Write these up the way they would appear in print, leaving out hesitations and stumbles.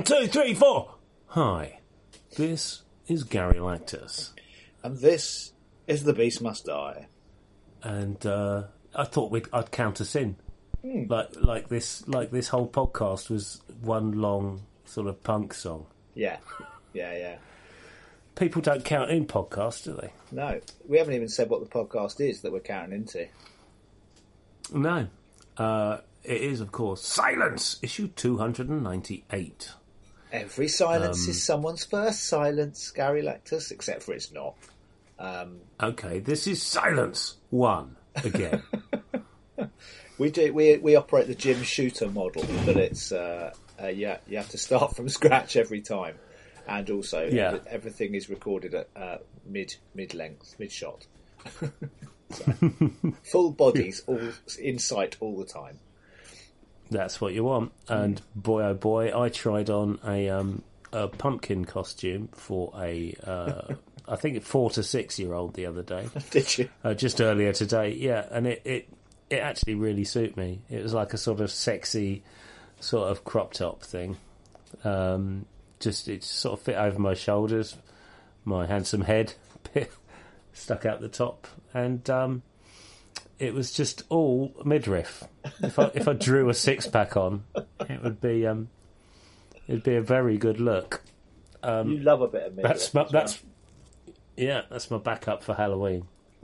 2, 3, 4. Hi, this is Gary Lactus. And this is The Beast Must Die. And I thought I'd count us in. Like this whole podcast was one long sort of punk song. Yeah. People don't count in podcasts, do they? No. We haven't even said what the podcast is that we're counting into. No. It is, of course, Silence, issue 298. Every silence is someone's first silence, Gary Lactus, except for it's not. Okay, this is Silence 1 again. We operate the Jim Shooter model, but it's you have to start from scratch every time, and also everything is recorded at mid length, mid shot, full bodies, all in sight all the time. That's what you want. And boy, oh boy, I tried on a pumpkin costume for I think a 4 to 6 year old the other day. Did you? Just earlier today, yeah. And it actually really suited me. It was like a sort of sexy, sort of crop top thing. It sort of fit over my shoulders, my handsome head stuck out the top, and it was just all midriff. If I drew a 6-pack on, it would be it'd be a very good look. You love a bit of midriff. That's my backup for Halloween.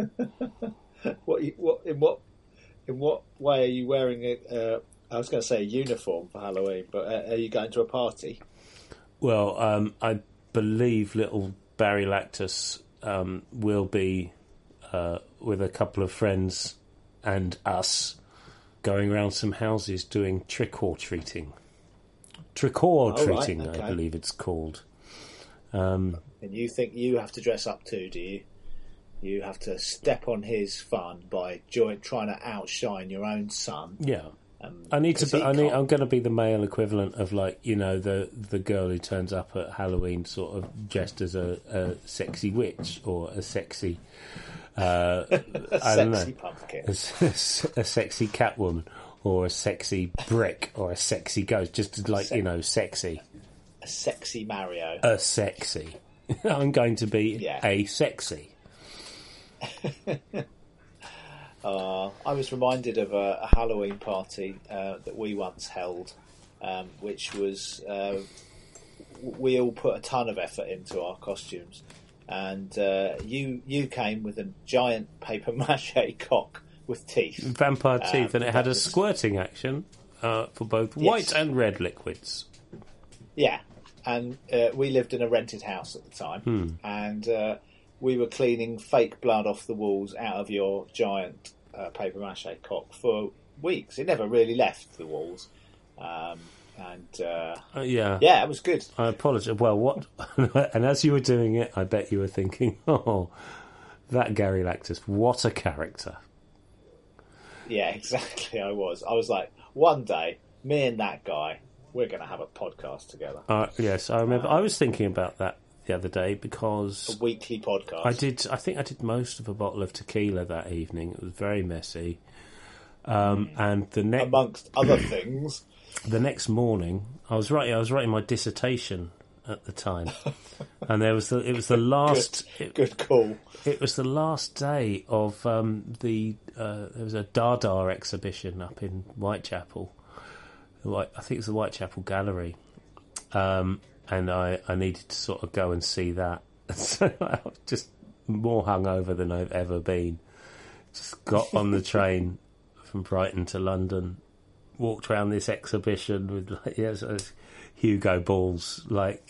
In what way are you wearing it? I was going to say a uniform for Halloween, but are you going to a party? Well, I believe little Barry Lactus will be with a couple of friends and us going around some houses doing trick-or-treating. Trick-or-treating, right, okay. I believe it's called. And you think you have to dress up too, do you? You have to step on his fun by trying to outshine your own son. Yeah. I'm going to be the male equivalent of, like, you know, the girl who turns up at Halloween sort of dressed as a sexy witch or a sexy... pumpkin. A sexy Catwoman or a sexy brick or a sexy ghost. Just like, sexy. A sexy Mario. A sexy. I'm going to be a sexy. I was reminded of a Halloween party that we once held, which was we all put a ton of effort into our costumes, and you came with a giant paper mache cock with teeth, vampire teeth, and it had a squirting action for both white and red liquids. Yeah, and we lived in a rented house at the time, and we were cleaning fake blood off the walls out of your giant paper mache cock for weeks. It never really left the walls. It was good. I apologise. Well, what? And as you were doing it, I bet you were thinking, oh, that Gary Lactus, what a character. Yeah, exactly, I was. I was like, one day, me and that guy, we're going to have a podcast together. Yes, I remember. I was thinking about that the other day because... A weekly podcast. I think I did most of a bottle of tequila that evening. It was very messy. And the next... Amongst other things... The next morning, I was writing my dissertation at the time. And it was the last... Good call. It was the last day of there was a Dada exhibition up in Whitechapel. I think it's the Whitechapel Gallery. And I needed to sort of go and see that. So I was just more hungover than I've ever been. Just got on the train from Brighton to London, walked around this exhibition with Hugo Ball's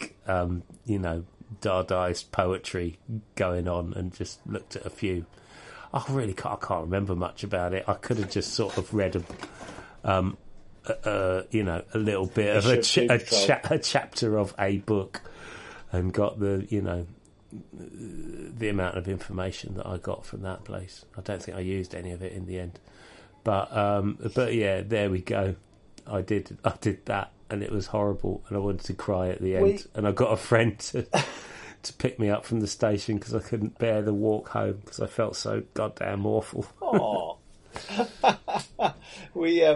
Dadaist poetry going on, and just looked at a few. I can't remember much about it. I could have just sort of read a little bit of a chapter of a book, and got the amount of information that I got from that place. I don't think I used any of it in the end, but yeah, there we go. I did that, and it was horrible, and I wanted to cry at the end. And I got a friend to pick me up from the station because I couldn't bear the walk home because I felt so goddamn awful. Oh. We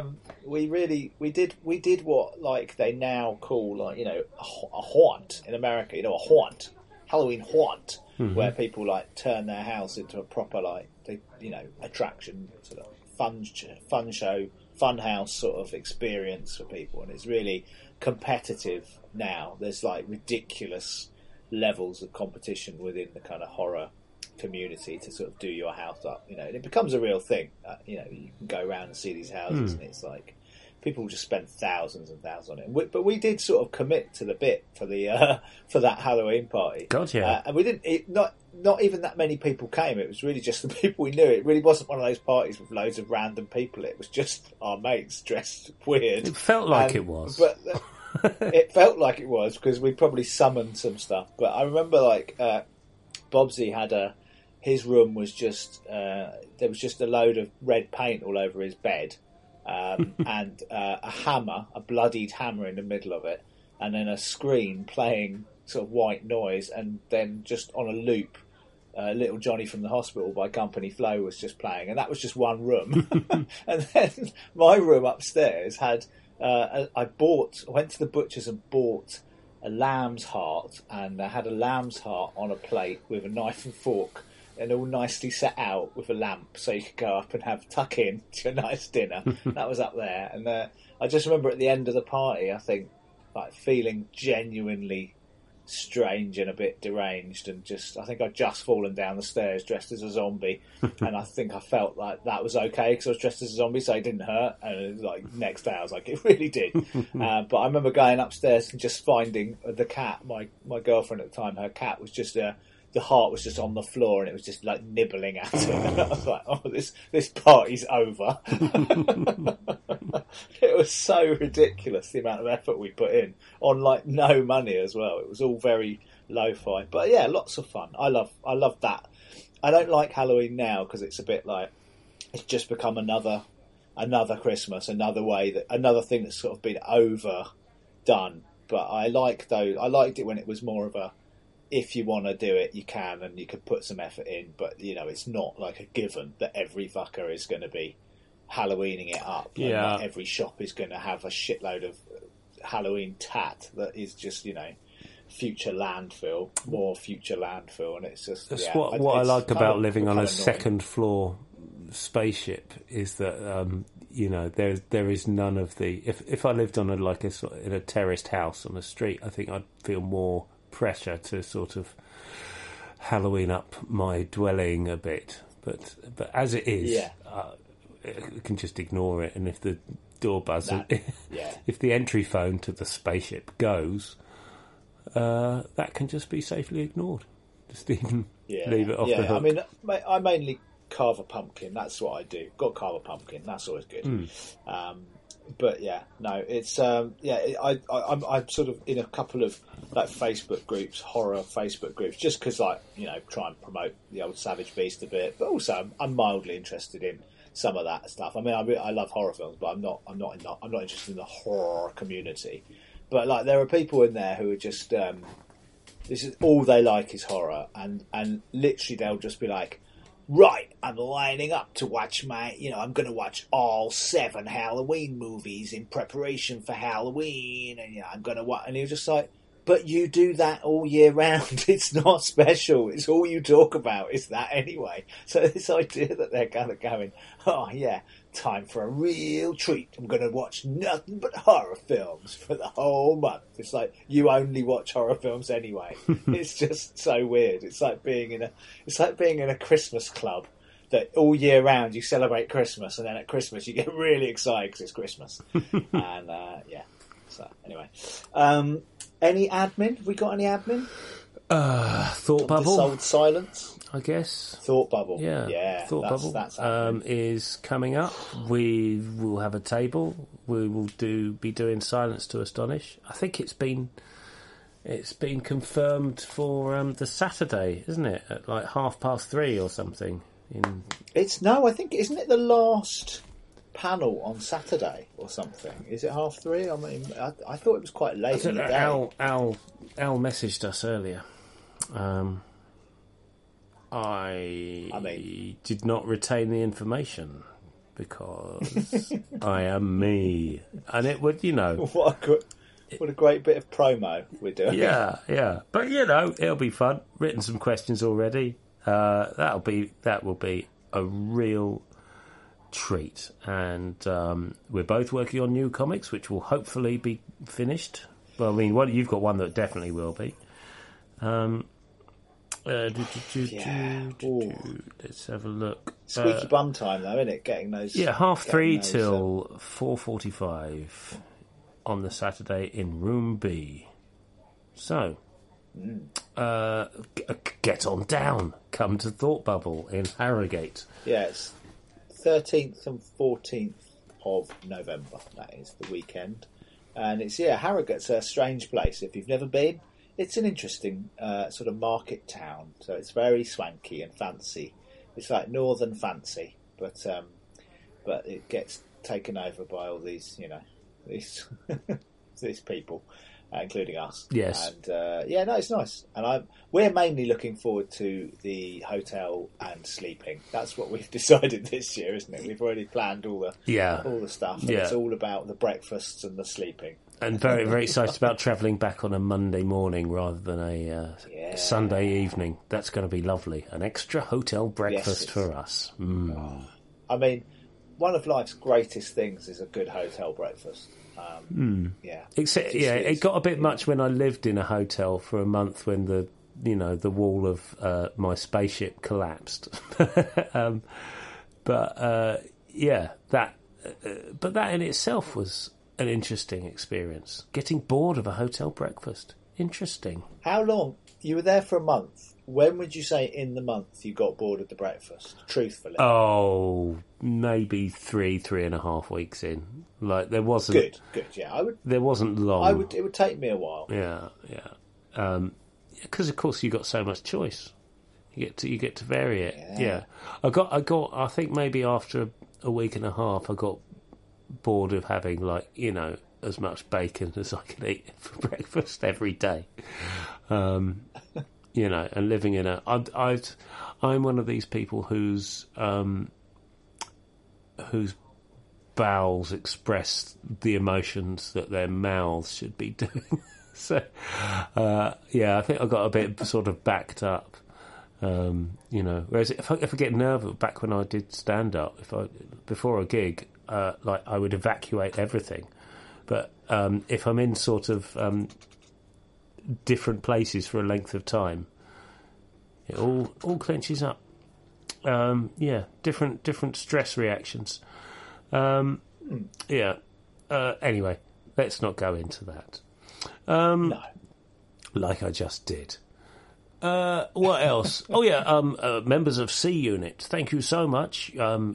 we did what like they now call like a haunt in America. A haunt, Halloween haunt, where people like turn their house into a proper like attraction, sort of fun show, fun house sort of experience for people, and it's really competitive now. There's like ridiculous levels of competition within the kind of horror community to sort of do your house up, and it becomes a real thing. You can go around and see these houses, and it's like people just spend thousands and thousands on it. But we did sort of commit to the bit for the for that Halloween party. God, yeah. And we didn't. Not even that many people came. It was really just the people we knew. It really wasn't one of those parties with loads of random people. It was just our mates dressed weird. It felt like it was, but it felt like it was because we probably summoned some stuff. But I remember like Bobsy had his room was just there was just a load of red paint all over his bed, and a hammer, a bloodied hammer in the middle of it, and then a screen playing sort of white noise, and then just on a loop, Little Johnny from the Hospital by Company Flow was just playing, and that was just one room. And then my room upstairs had I went to the butcher's and bought a lamb's heart, and I had a lamb's heart on a plate with a knife and fork, and all nicely set out with a lamp, so you could go up and tuck in to a nice dinner. That was up there, and I just remember at the end of the party, I think, like feeling genuinely strange and a bit deranged, and I think I'd just fallen down the stairs dressed as a zombie, and I think I felt like that was okay because I was dressed as a zombie, so it didn't hurt. And it was like next day I was like, it really did. But I remember going upstairs and just finding the cat, my girlfriend at the time, her cat was just the heart was just on the floor, and it was just like nibbling at it. And I was like, oh, this party's over. It was so ridiculous, the amount of effort we put in on like no money as well. It was all very lo-fi, but yeah, lots of fun. I love that. I don't like Halloween now because it's a bit like it's just become another Christmas, another thing that's sort of been overdone. But I liked it when it was more of a, if you want to do it, you can, and you could put some effort in. But it's not like a given that every fucker is going to be Halloweening it up. Yeah. And every shop is going to have a shitload of Halloween tat that is just future landfill, and it's just that's what I like about living on a second floor spaceship is that there is none of the. If I lived on in a terraced house on a street, I think I'd feel more pressure to sort of Halloween up my dwelling a bit, but as it is, you can just ignore it. And if the door buzzer, if the entry phone to the spaceship goes, that can just be safely ignored. Just even leave it off the hook. I mean, I mainly carve a pumpkin. That's what I do. Got to carve a pumpkin. That's always good. But it's I'm sort of in a couple of like Facebook groups, horror Facebook groups, just because try and promote the old Savage Beast a bit, but also I'm mildly interested in some of that stuff. I mean, I love horror films, but I'm not interested in the horror community. But like, there are people in there who are just this is all they like is horror, and literally they'll just be like, right, I'm lining up to watch I'm going to watch all 7 Halloween movies in preparation for Halloween, and I'm going to watch, and you're just like, but you do that all year round. It's not special. It's all you talk about is that anyway. So this idea that they're kind of going, oh yeah, time for a real treat. I'm going to watch nothing but horror films for the whole month. It's like, you only watch horror films anyway. It's just so weird. It's like being in a Christmas club that all year round you celebrate Christmas, and then at Christmas you get really excited because it's Christmas. And so anyway, any admin? Have we got any admin? Thought Bubble. Dissolved silence, I guess. Thought Bubble. Yeah. Thought Bubble is coming up. We will have a table. We will be doing Silence to Astonish. I think it's been confirmed for the Saturday, isn't it? At like 3:30 or something. I think, isn't it the last panel on Saturday or something? Is it 3:30? I mean, I thought it was quite late in the day. Al messaged us earlier. I did not retain the information, because I am me. And it would, What a great bit of promo we're doing. Yeah. But, it'll be fun. Written some questions already. That will be a real treat. And we're both working on new comics, which will hopefully be finished. Well, I mean, you've got one that definitely will be. Let's have a look. Squeaky bum time, though, isn't it? Getting those. Yeah, 3:30 till 4:45 on the Saturday in Room B. So, get on down. Come to Thought Bubble in Harrogate. Yes, 13th and 14th of November. That is the weekend, and it's Harrogate's a strange place. If you've never been, it's an interesting sort of market town. So it's very swanky and fancy. It's like northern fancy, but it gets taken over by all these these people, including us. Yes. And it's nice. And we're mainly looking forward to the hotel and sleeping. That's what we've decided this year, isn't it? We've already planned all the stuff. And it's all about the breakfasts and the sleeping. And very, very excited about travelling back on a Monday morning rather than a Sunday evening. That's going to be lovely. An extra hotel breakfast for us. I mean, one of life's greatest things is a good hotel breakfast. It got a bit much when I lived in a hotel for a month when the wall of my spaceship collapsed. But that in itself was an interesting experience. Getting bored of a hotel breakfast. Interesting. How long? You were there for a month. When would you say in the month you got bored of the breakfast? Truthfully. Oh, maybe 3.5 weeks in. Like there wasn't good. Yeah, There wasn't long. It would take me a while. Yeah. Because of course you got so much choice. You get to vary it. Yeah. I got. I think maybe after a week and a half, I got bored of having as much bacon as I could eat for breakfast every day. And living in I'm one of these people whose bowels express the emotions that their mouths should be doing. So, I think I got a bit sort of backed up. Whereas if I get nervous, back when I did stand up, before a gig, I would evacuate everything. But if I'm in sort of different places for a length of time, it all clenches up. Different stress reactions. Anyway, let's not go into that. No. Like I just did. What else? Members of C Unit, thank you so much.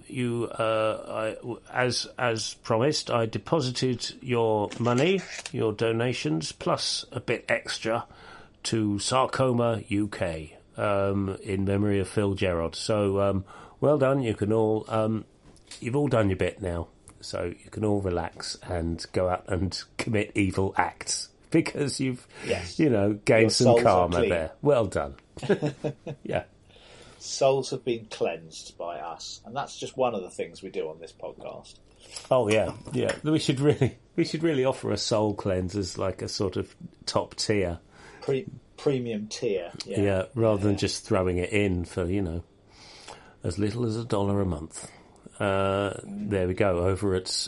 As promised, I deposited your money, your donations, plus a bit extra to Sarcoma UK in memory of Phil Gerard. So well done. You can all you've all done your bit now, so you can all relax and go out and commit evil acts. Because you've, gained some karma there. Well done. Yeah. Souls have been cleansed by us. And that's just one of the things we do on this podcast. Oh, yeah. Yeah. We should really offer a soul cleanse as like a sort of top tier. Premium tier. Yeah. Rather than just throwing it in for, as little as $1 a month. There we go. Over at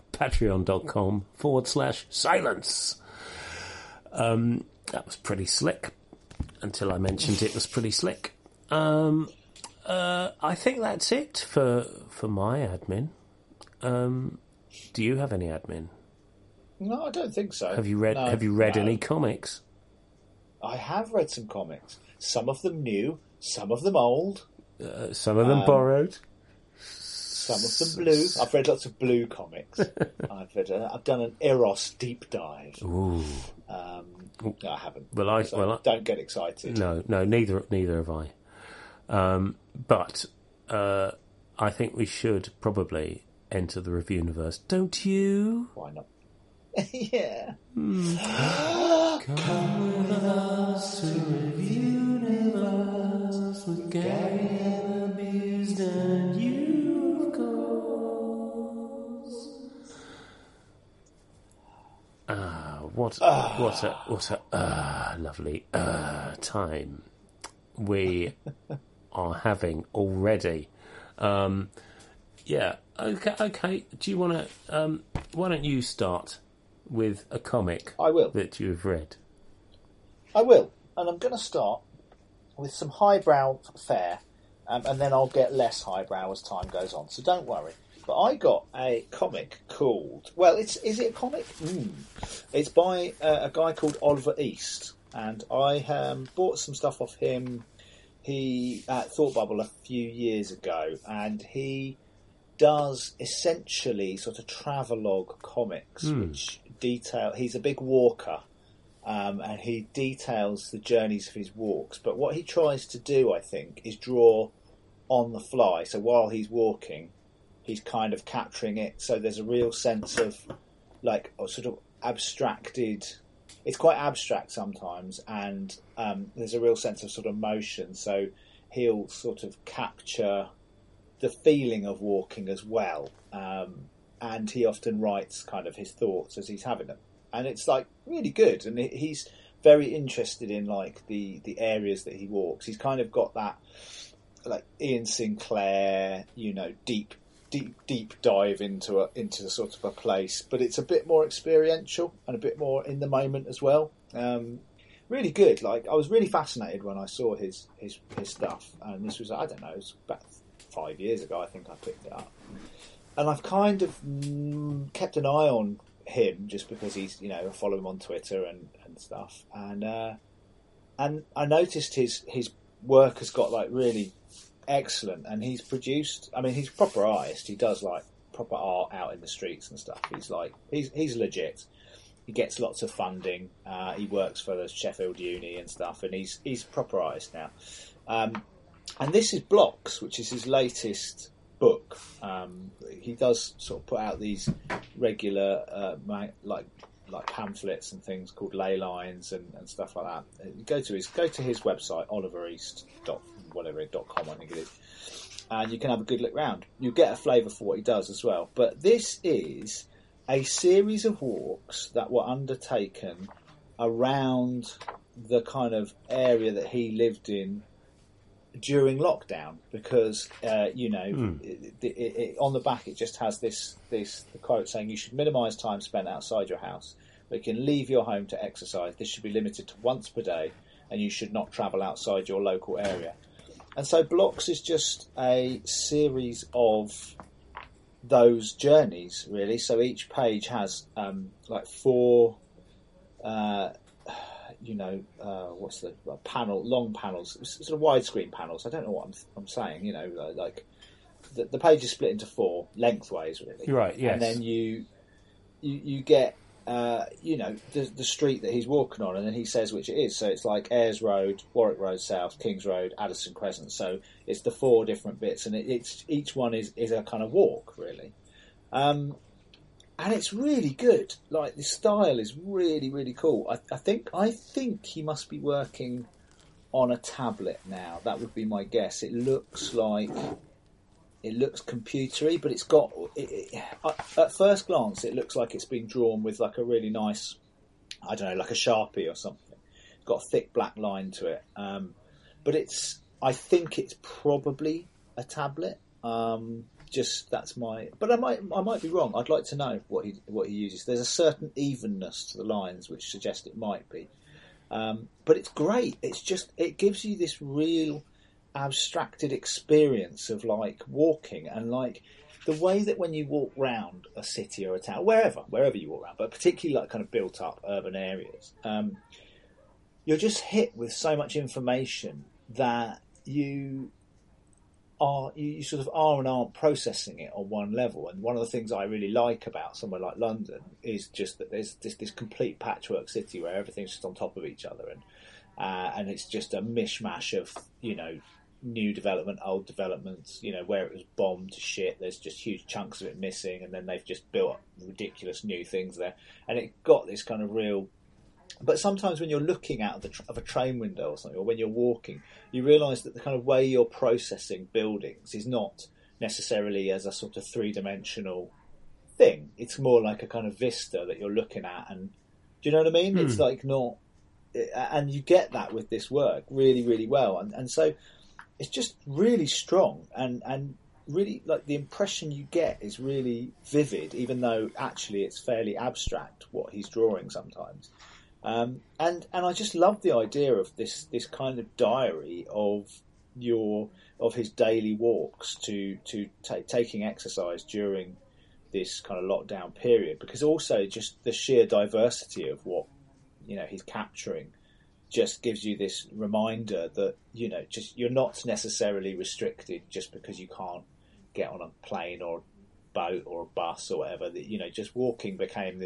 patreon.com/silence. That was pretty slick until I mentioned it was pretty slick. I think that's it for my admin. Do you have any admin? No, I don't think so. Have you read any comics? I have read some comics. Some of them new, some of them old. Some of them borrowed. Some of them blue. I've read lots of blue comics. I've done an Eros deep dive. Ooh. No, I haven't. Don't get excited. No, neither have I. But I think we should probably enter the review universe. Don't you? Why not? Yeah. Come with us to review universe with Gary and Abused and you, of course. what a lovely time we are having already. Yeah. Okay. Do you want to? Why don't you start with a comic? I will. That you've read. I will, and I'm going to start with some highbrow fare, and then I'll get less highbrow as time goes on. So don't worry. But I got a comic called... Well, is it a comic? It's by a guy called Oliver East, and I bought some stuff off him. He at Thought Bubble a few years ago, and he does essentially sort of travelogue comics, which detail... He's a big walker, and he details the journeys of his walks. But what he tries to do, I think, is draw on the fly. So while he's walking, he's kind of capturing it. So there's a real sense of, like, a sort of abstracted... It's quite abstract sometimes, and there's a real sense of sort of motion. So he'll sort of capture the feeling of walking as well. And he often writes kind of his thoughts as he's having them. And it's, like, really good. And he's very interested in, like, the areas that he walks. He's kind of got that, like, Ian Sinclair, deep dive into sort of a place, but it's a bit more experiential and a bit more in the moment as well. Really good. Like, I was really fascinated when I saw his stuff, and this was, I don't know, it was about 5 years ago I think I picked it up, and I've kind of kept an eye on him just because he's, I follow him on Twitter and stuff, and I noticed his work has got, like, really excellent, and he's produced, he's a proper artist. He does, like, proper art out in the streets and stuff. He's legit. He gets lots of funding. He works for the Sheffield Uni and stuff, and he's a proper artist now. And this is Blocks, which is his latest book. He does sort of put out these regular like pamphlets and things called ley lines and stuff like that. Go to his website, olivereast.com, I think it is, and you can have a good look round. You get a flavour for what he does as well. But this is a series of walks that were undertaken around the kind of area that he lived in during lockdown, because on the back it just has the quote saying you should minimise time spent outside your house, but you can leave your home to exercise. This should be limited to once per day, and you should not travel outside your local area. And so Blocks is just a series of those journeys, really. So each page has like four what's the long panels, sort of widescreen panels. I don't know what I'm saying. Like the page is split into four lengthways, really. Right. Yes. And then you get the street that he's walking on, and then he says which it is. So it's like Ayres Road, Warwick Road South, Kings Road, Addison Crescent. So it's the four different bits, and it's each one is a kind of walk, really. And it's really good. Like, the style is really, really cool. I think he must be working on a tablet now. That would be my guess. It looks computery, but it's got... at first glance, it looks like it's been drawn with, like, a really nice, I don't know, like a Sharpie or something. It's got a thick black line to it. But I think it's probably a tablet. That's my... But I might be wrong. I'd like to know what he uses. There's a certain evenness to the lines which suggest it might be. But it's great. It gives you this real abstracted experience of, like, walking, and, like, the way that when you walk round a city or a town, wherever you walk around, but particularly, like, kind of built up urban areas, you're just hit with so much information that you sort of are and aren't processing it on one level. And one of the things I really like about somewhere like London is just that there's this complete patchwork city where everything's just on top of each other, and it's just a mishmash of new development, old developments, where it was bombed to shit, there's just huge chunks of it missing, and then they've just built ridiculous new things there, and it got this kind of real... But sometimes when you're looking out of a train window or something, or when you're walking, you realise that the kind of way you're processing buildings is not necessarily as a sort of three-dimensional thing. It's more like a kind of vista that you're looking at and Do you know what I mean? It's like not, and you get that with this work really, really well, and so it's just really strong and really like the impression you get is really vivid, even though actually it's fairly abstract what he's drawing sometimes. And I just love the idea of this kind of diary of his daily walks to taking exercise during this kind of lockdown period, because also just the sheer diversity of what he's capturing just gives you this reminder that just you're not necessarily restricted just because you can't get on a plane or a boat or a bus or whatever. That just walking became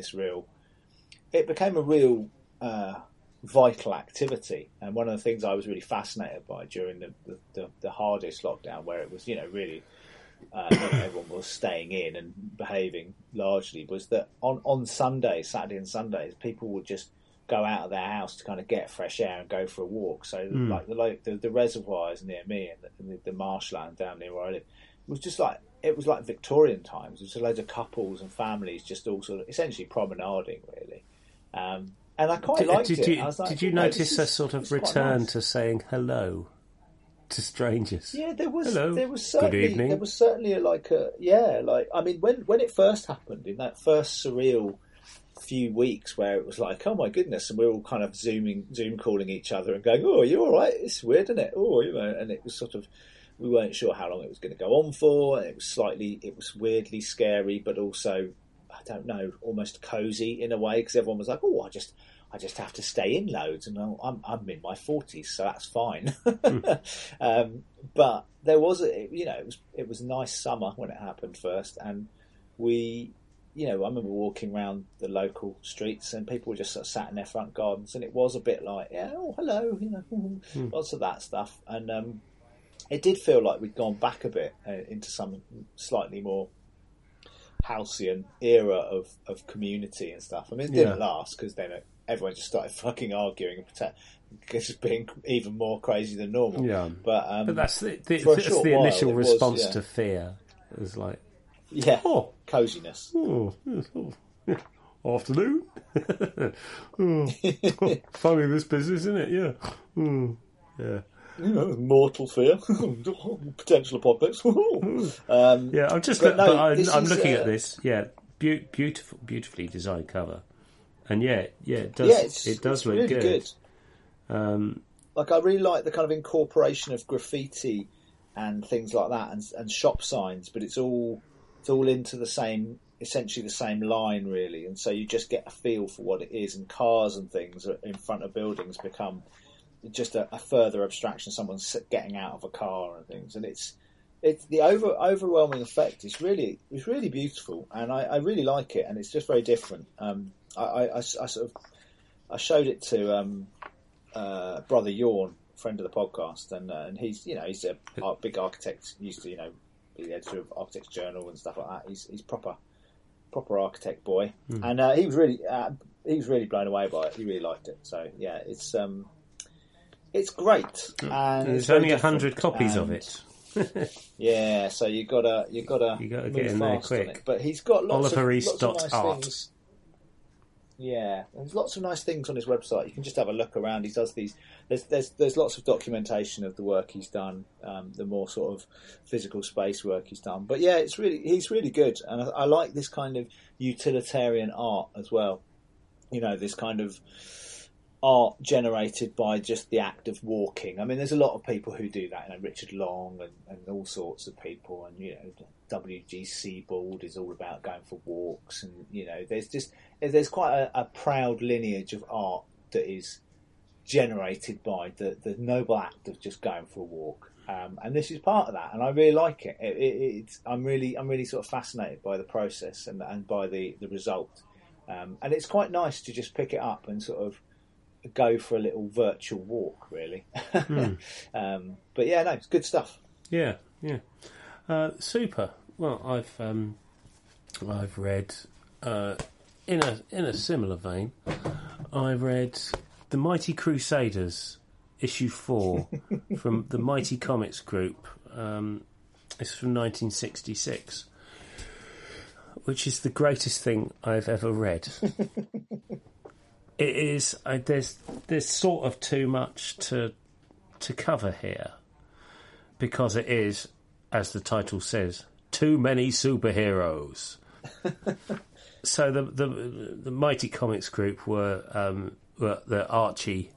a real vital activity, and one of the things I was really fascinated by during the hardest lockdown, where it was really everyone was staying in and behaving largely, was that on Sundays, Saturday and Sundays, people would just go out of their house to kind of get fresh air and go for a walk. So like the reservoirs near me and the marshland down near where I live, it was like Victorian times. There was loads of couples and families just all sort of essentially promenading, really. And I quite liked it. I was like, did you notice a sort of return nice to saying hello to strangers? Yeah, there was. Hello. There was certainly. Good evening. There was certainly I mean, when it first happened in that first surreal few weeks where it was like, oh my goodness, and we were all kind of Zoom calling each other and going, oh, are you all right? It's weird, isn't it? Oh, and it was sort of, we weren't sure how long it was going to go on for, and it was weirdly scary, but also, I don't know, almost cozy in a way, because everyone was like, oh, I just have to stay in loads, and I'm in my 40s, so that's fine. But there was it was a nice summer when it happened first, and I remember walking around the local streets and people were just sort of sat in their front gardens, and it was a bit like, oh, hello, lots of that stuff. And it did feel like we'd gone back a bit into some slightly more halcyon era of community and stuff. I mean, it didn't last, because then everyone just started fucking arguing and just being even more crazy than normal. Yeah. But that's the initial response to fear. It was like, coziness. Afternoon. Funny this business, isn't it? Yeah. Yeah. Mortal fear, potential apocalypse. I'm looking at this. Yeah, beautifully designed cover, and it does look really good. Like, I really like the kind of incorporation of graffiti and things like that, and shop signs, but it's all into essentially the same line, really, and so you just get a feel for what it is, and cars and things in front of buildings become just a further abstraction. Someone's getting out of a car and things, and it's the overwhelming effect is really beautiful, and I really like it, and it's just very different. I showed it to Brother Yawn, friend of the podcast, and he's a big architect, used to be the editor of Architects Journal and stuff like that. He's proper architect boy, and he was really blown away by it. He really liked it. So yeah, it's great, and there's only 100 copies of it. Yeah, so you gotta get in there quick. But he's got lots of nice Olivereast.art. things. Yeah, there's lots of nice things on his website. You can just have a look around. He does these. There's lots of documentation of the work he's done, the more sort of physical space work he's done. But yeah, he's really good, and I like this kind of utilitarian art as well. This kind of art generated by just the act of walking. I mean, there's a lot of people who do that. Richard Long and all sorts of people, and W.G. Sebald is all about going for walks, and there's quite a proud lineage of art that is generated by the noble act of just going for a walk, and this is part of that, and I really like it. I'm really sort of fascinated by the process and by the result, and it's quite nice to just pick it up and sort of go for a little virtual walk, really. But yeah, no, it's good stuff. Yeah. Super. Well, I've read in a similar vein. I've read The Mighty Crusaders, issue 4 from the Mighty Comics Group. It's from 1966, which is the greatest thing I've ever read. It is. There's sort of too much to cover here, because it is, as the title says, too many superheroes. So the Mighty Comics Group were the Archie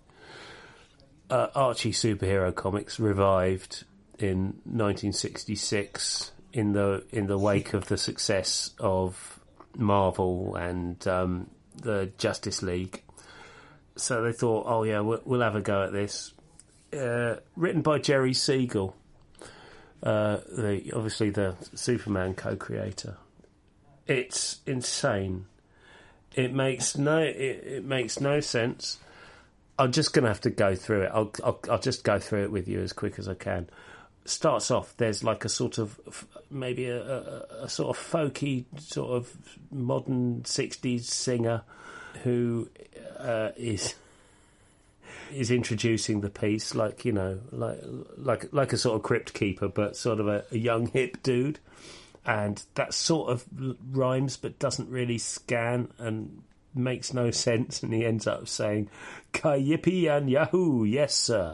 superhero comics, revived in 1966 in the wake of the success of Marvel and the Justice League. So they thought, oh yeah, we'll have a go at this. Written by Jerry Siegel, obviously the Superman co-creator. It's insane. It makes no sense. I'm just going to have to go through it. I'll just go through it with you as quick as I can. Starts off, there's like a sort of, maybe a sort of folky, sort of modern 60s singer who is introducing the piece, like, you know, like a sort of crypt keeper, but sort of a young hip dude. And that sort of rhymes but doesn't really scan and makes no sense, and he ends up saying, "Ka-yippee and yahoo, yes sir."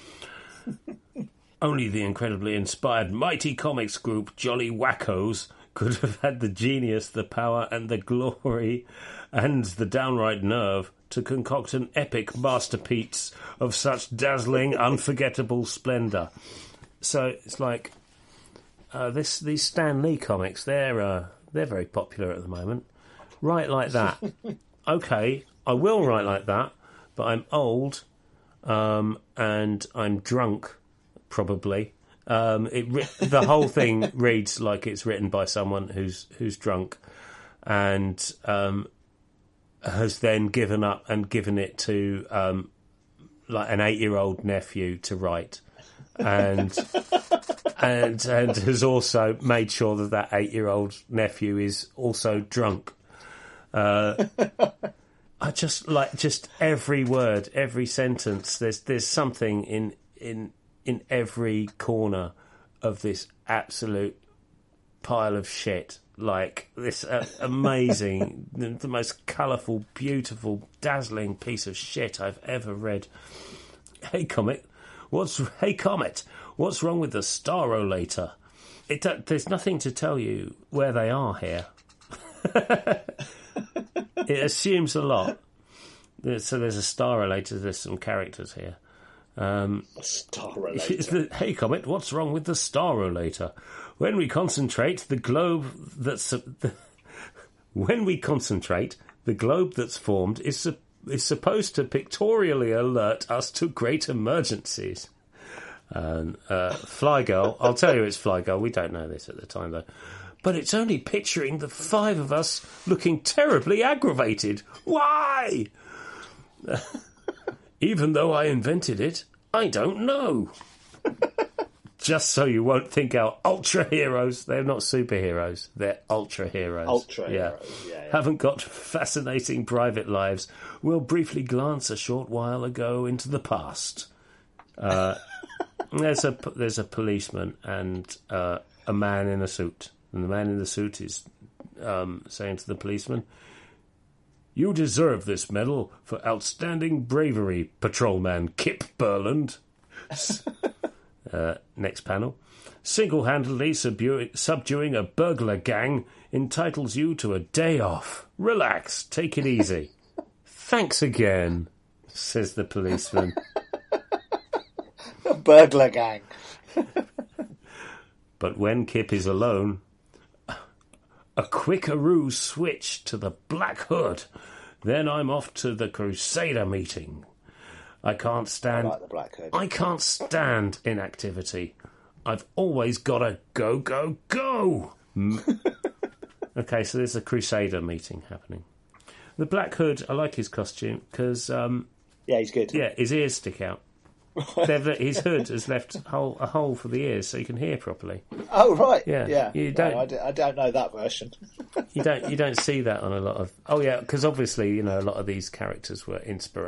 Only the incredibly inspired Mighty Comics Group Jolly Wackos could have had the genius, the power and the glory and the downright nerve to concoct an epic masterpiece of such dazzling, unforgettable splendour. So it's like, these Stan Lee comics, they're very popular at the moment. Write like that. Okay, I will write like that, but I'm old, and I'm drunk, probably. The whole thing reads like it's written by someone who's drunk, and has then given up and given it to like an 8-year-old nephew to write. And has also made sure that 8-year-old nephew is also drunk. I just every word, every sentence. There's something in every corner of this absolute pile of shit. Like this amazing, the most colourful, beautiful, dazzling piece of shit I've ever read. Hey Comet, what's wrong with the Starolator? There's nothing to tell you where they are here. It assumes a lot. So there's a Starolator. There's some characters here. Starolator. Hey Comet, what's wrong with the Starolator? When we concentrate, the globe that's formed is supposed to pictorially alert us to great emergencies. Fly Girl, I'll tell you it's Fly Girl. We don't know this at the time though. But it's only picturing the 5 of us looking terribly aggravated. Why? Even though I invented it, I don't know. Just so you won't think our ultra heroes, they're not superheroes, they're ultra heroes. Ultra heroes, yeah. Haven't got fascinating private lives. We'll briefly glance a short while ago into the past. There's a policeman and a man in a suit. And the man in the suit is saying to the policeman, "You deserve this medal for outstanding bravery, Patrolman Kip Burland." Next panel. "Single-handedly subduing a burglar gang entitles you to a day off. Relax, take it easy." "Thanks again," says the policeman. A burglar gang. But when Kip is alone, a quickaroo switch to the Black Hood. Then I'm off to the Crusader meeting. I can't stand... I like the Black Hood. I can't stand inactivity. I've always got to go, go, go. Okay, so there's a Crusader meeting happening. The Black Hood, I like his costume because... yeah, he's good. Yeah, his ears stick out. His hood has left a hole for the ears so you can hear properly. Oh right, yeah. You don't. No, I don't know that version. You don't see that on a lot of. Oh yeah, because obviously a lot of these characters were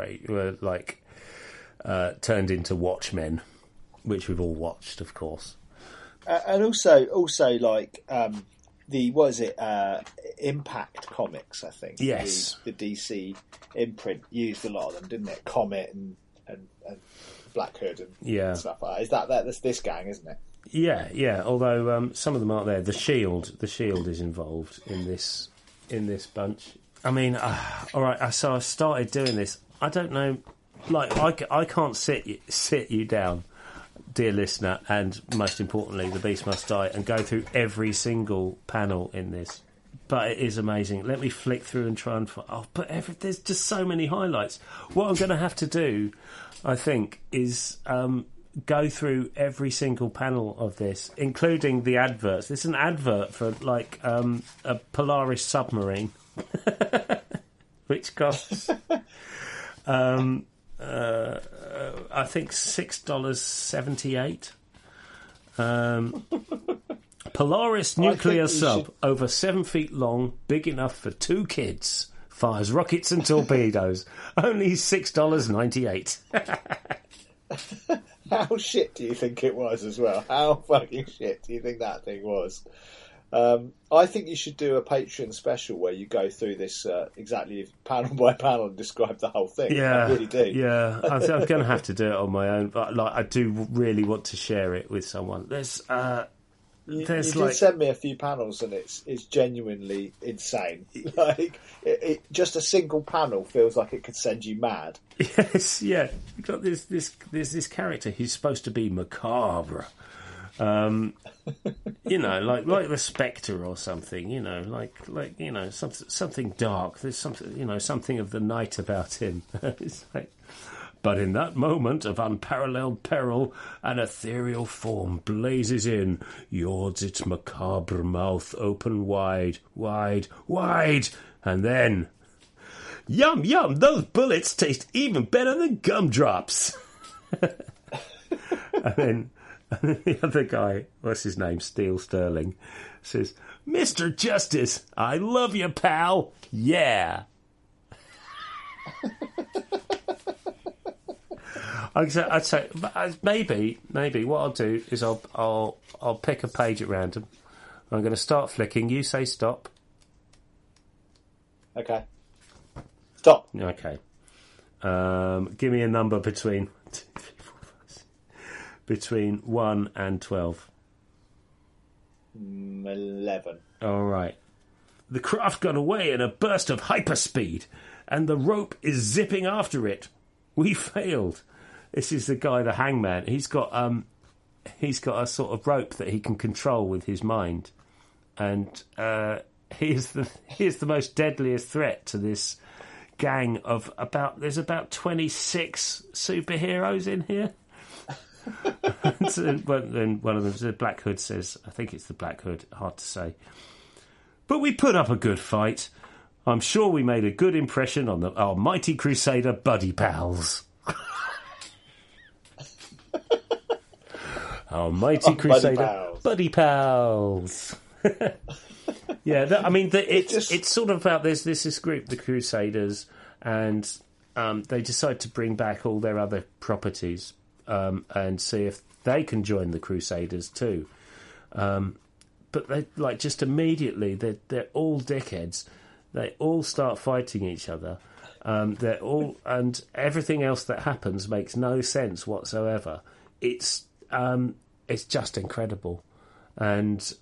turned into Watchmen, which we've all watched, of course. And also like the what is it? Impact Comics, I think. Yes. The DC imprint used a lot of them, didn't it? Comet and Black Hood and stuff like that. Is that's this gang, isn't it? Yeah. Although some of them aren't there. The Shield is involved in this bunch. I mean, all right. So I started doing this. I don't know. Like I can't sit you down, dear listener, and most importantly, the Beast Must Die, and go through every single panel in this. But it is amazing. Let me flick through and try and... there's just so many highlights. What I'm going to have to do, I think, is go through every single panel of this, including the adverts. This is an advert for, like, a Polaris submarine, which costs... I think $6.78. Polaris nuclear sub, over 7 feet long, big enough for 2 kids. Fires rockets and torpedoes. Only $6.98. How shit do you think it was as well? How fucking shit do you think that thing was? I think you should do a Patreon special where you go through this exactly panel by panel and describe the whole thing. Yeah, I really do. Yeah, I'm going to have to do it on my own, but I do really want to share it with someone. You did send me a few panels, and it's genuinely insane. Like just a single panel feels like it could send you mad. Yes, yeah. You've got this character. He's supposed to be macabre. Like the Spectre or something, like something dark. There's something, something of the night about him. It's like, but in that moment of unparalleled peril, an ethereal form blazes in, yards its macabre mouth open wide, wide, wide, and then, yum, yum, those bullets taste even better than gumdrops. And the other guy, what's his name, Steel Sterling, says, Mr. Justice, I love you, pal. Yeah. I'd say maybe what I'll do is I'll pick a page at random. I'm going to start flicking. You say stop. Okay. Stop. Okay. Give me a number between 1 and 12. 11. All right. The craft got away in a burst of hyperspeed, and the rope is zipping after it. We failed. This is the guy, the hangman. He's got a sort of rope that he can control with his mind, and he is the most deadliest threat to this gang of there's about 26 superheroes in here. And then one of them, the Black Hood, says, I think it's the Black Hood, hard to say, but we put up a good fight. I'm sure we made a good impression on our mighty Crusader buddy pals. Our mighty Crusader buddy pals. Yeah, it's sort of about this group, the Crusaders, and they decide to bring back all their other properties and see if they can join the Crusaders too. But they just immediately they're all dickheads. They all start fighting each other. They're all, and everything else that happens makes no sense whatsoever. It's just incredible, and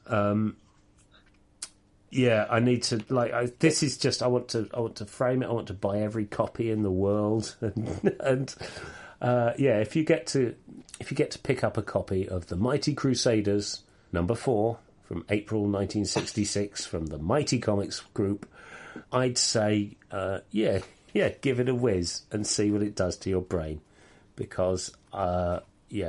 I need to this is just I want to frame it. I want to buy every copy in the world, and if you get to pick up a copy of The Mighty Crusaders #4 from April 1966 from the Mighty Comics Group, I'd say give it a whiz and see what it does to your brain, because I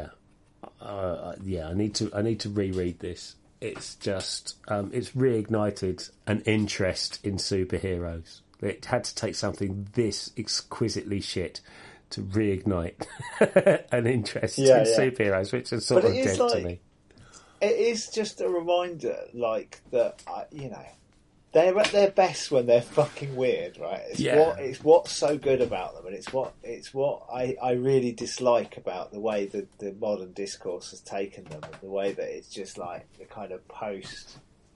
need to reread this. It's just it's reignited an interest in superheroes. It had to take something this exquisitely shit to reignite an interest in superheroes, which is sort of dead to me. It is just a reminder, that they're at their best when they're fucking weird, right? It's what's so good about them, and it's what I really dislike about the way that the modern discourse has taken them, and the way that it's just like the kind of post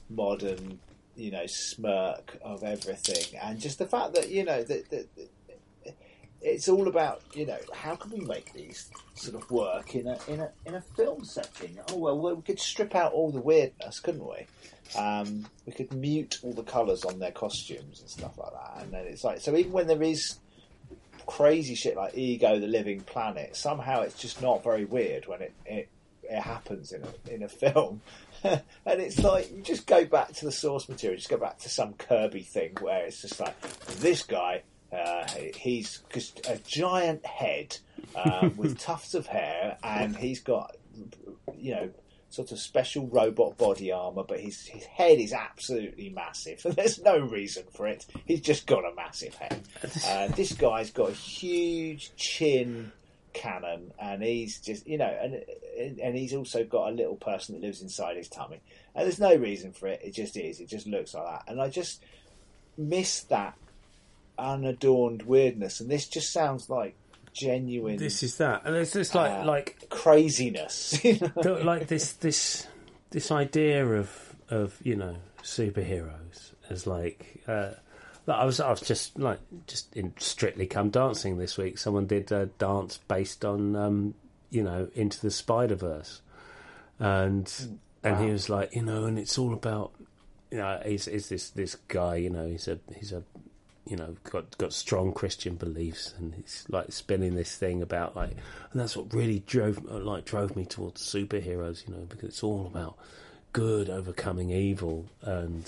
modern, smirk of everything, and just the fact that that it's all about how can we make these sort of work in a film setting? Oh well, we could strip out all the weirdness, couldn't we? We could mute all the colours on their costumes and stuff like that, and then it's like, so even when there is crazy shit like Ego, the Living Planet, somehow it's just not very weird when it happens in a film. And it's like, you just go back to the source material, just go back to some Kirby thing where it's just like, this guy, he's just a giant head with tufts of hair, and he's got sort of special robot body armor, but his head is absolutely massive, and there's no reason for it. He's just got a massive head. This guy's got a huge chin cannon, and he's just and he's also got a little person that lives inside his tummy, and there's no reason for it. It just is. It just looks like that, and I just miss that unadorned weirdness, and this just sounds like genuine. This is that, and it's just like craziness, like this idea of superheroes as like. I was just in Strictly Come Dancing this week. Someone did a dance based on Into the Spider-Verse, and he was like, and it's all about he's this guy, he's a got strong Christian beliefs, and he's like spinning this thing about and that's what really drove me towards superheroes, because it's all about good overcoming evil, and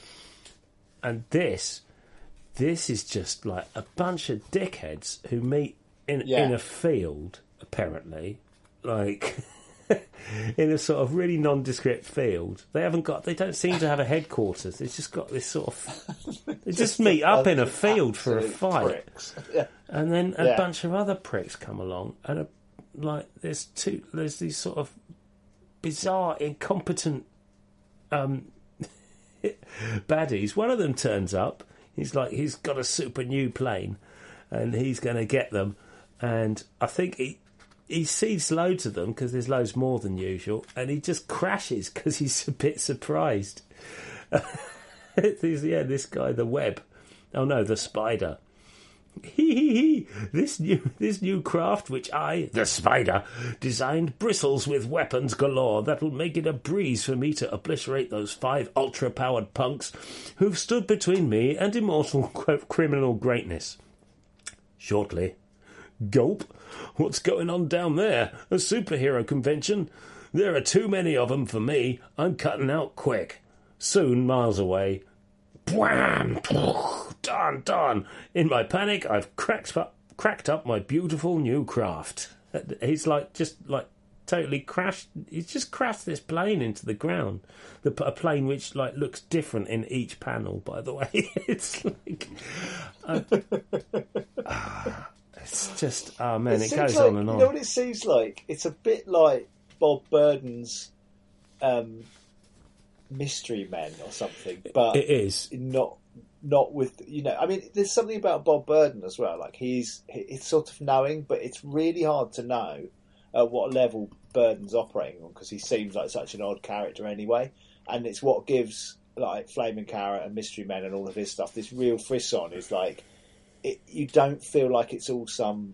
this is just like a bunch of dickheads who meet in a field, apparently, like in a sort of really nondescript field. They don't seem to have a headquarters. They've just got this sort of. They just meet up in a field for a fight, and then a bunch of other pricks come along, and there's these sort of bizarre, incompetent baddies. One of them turns up. He's got a super new plane, and he's going to get them. And I think he sees loads of them because there's loads more than usual, and he just crashes because he's a bit surprised. This guy, the Web. Oh no, the Spider. This new craft which I, the Spider, designed bristles with weapons galore that'll make it a breeze for me to obliterate those 5 ultra-powered punks who've stood between me and immortal criminal greatness. Shortly. Gulp. What's going on down there? A superhero convention? There are too many of them for me. I'm cutting out quick. Soon, miles away. Wham! Done. In my panic, I've cracked up my beautiful new craft. He's totally crashed. He's just crashed this plane into the ground. A plane which looks different in each panel. By the way, it's like it's just it goes on and on. You know what it seems like? It's a bit like Bob Burden's Mystery Men or something, but it is not with I mean, there's something about Bob Burden as well. Like it's sort of knowing, but it's really hard to know at what level Burden's operating on, because he seems like such an odd character anyway, and it's what gives like Flaming Carrot and Mystery Men and all of his stuff this real frisson. Is like you don't feel like it's all some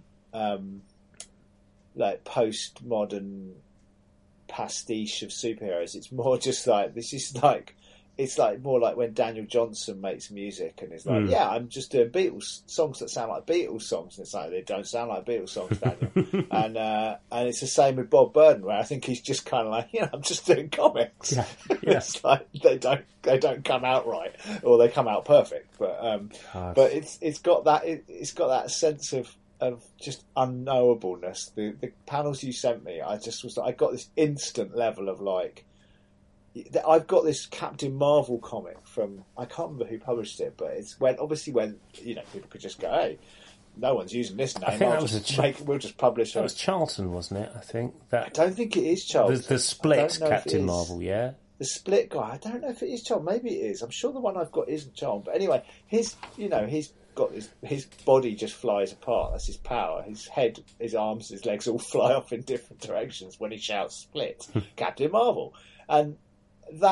like postmodern pastiche of superheroes. It's more just like, this is like, it's like more like when Daniel Johnson makes music and it's like, I'm just doing Beatles songs that sound like Beatles songs, and it's like, they don't sound like Beatles songs, Daniel. and it's the same with Bob Burden, where I think he's just kind of like, I'm just doing comics. It's like they don't come out right, or they come out perfect, but it's got that sense of just unknowableness. The panels you sent me, I got this instant level of like, I've got this Captain Marvel comic from, I can't remember who published it, but it's when people could just go, hey, no one's using this name. I think we'll just publish. That was Charlton, wasn't it? I think I don't think it is Charlton. The Split Captain Marvel, yeah. The Split guy. I don't know if it is Charlton. Maybe it is. I'm sure the one I've got isn't Charlton. But anyway, he's got his body just flies apart. That's his power. His head, his arms, his legs all fly off in different directions when he shouts "Split." Captain Marvel, and that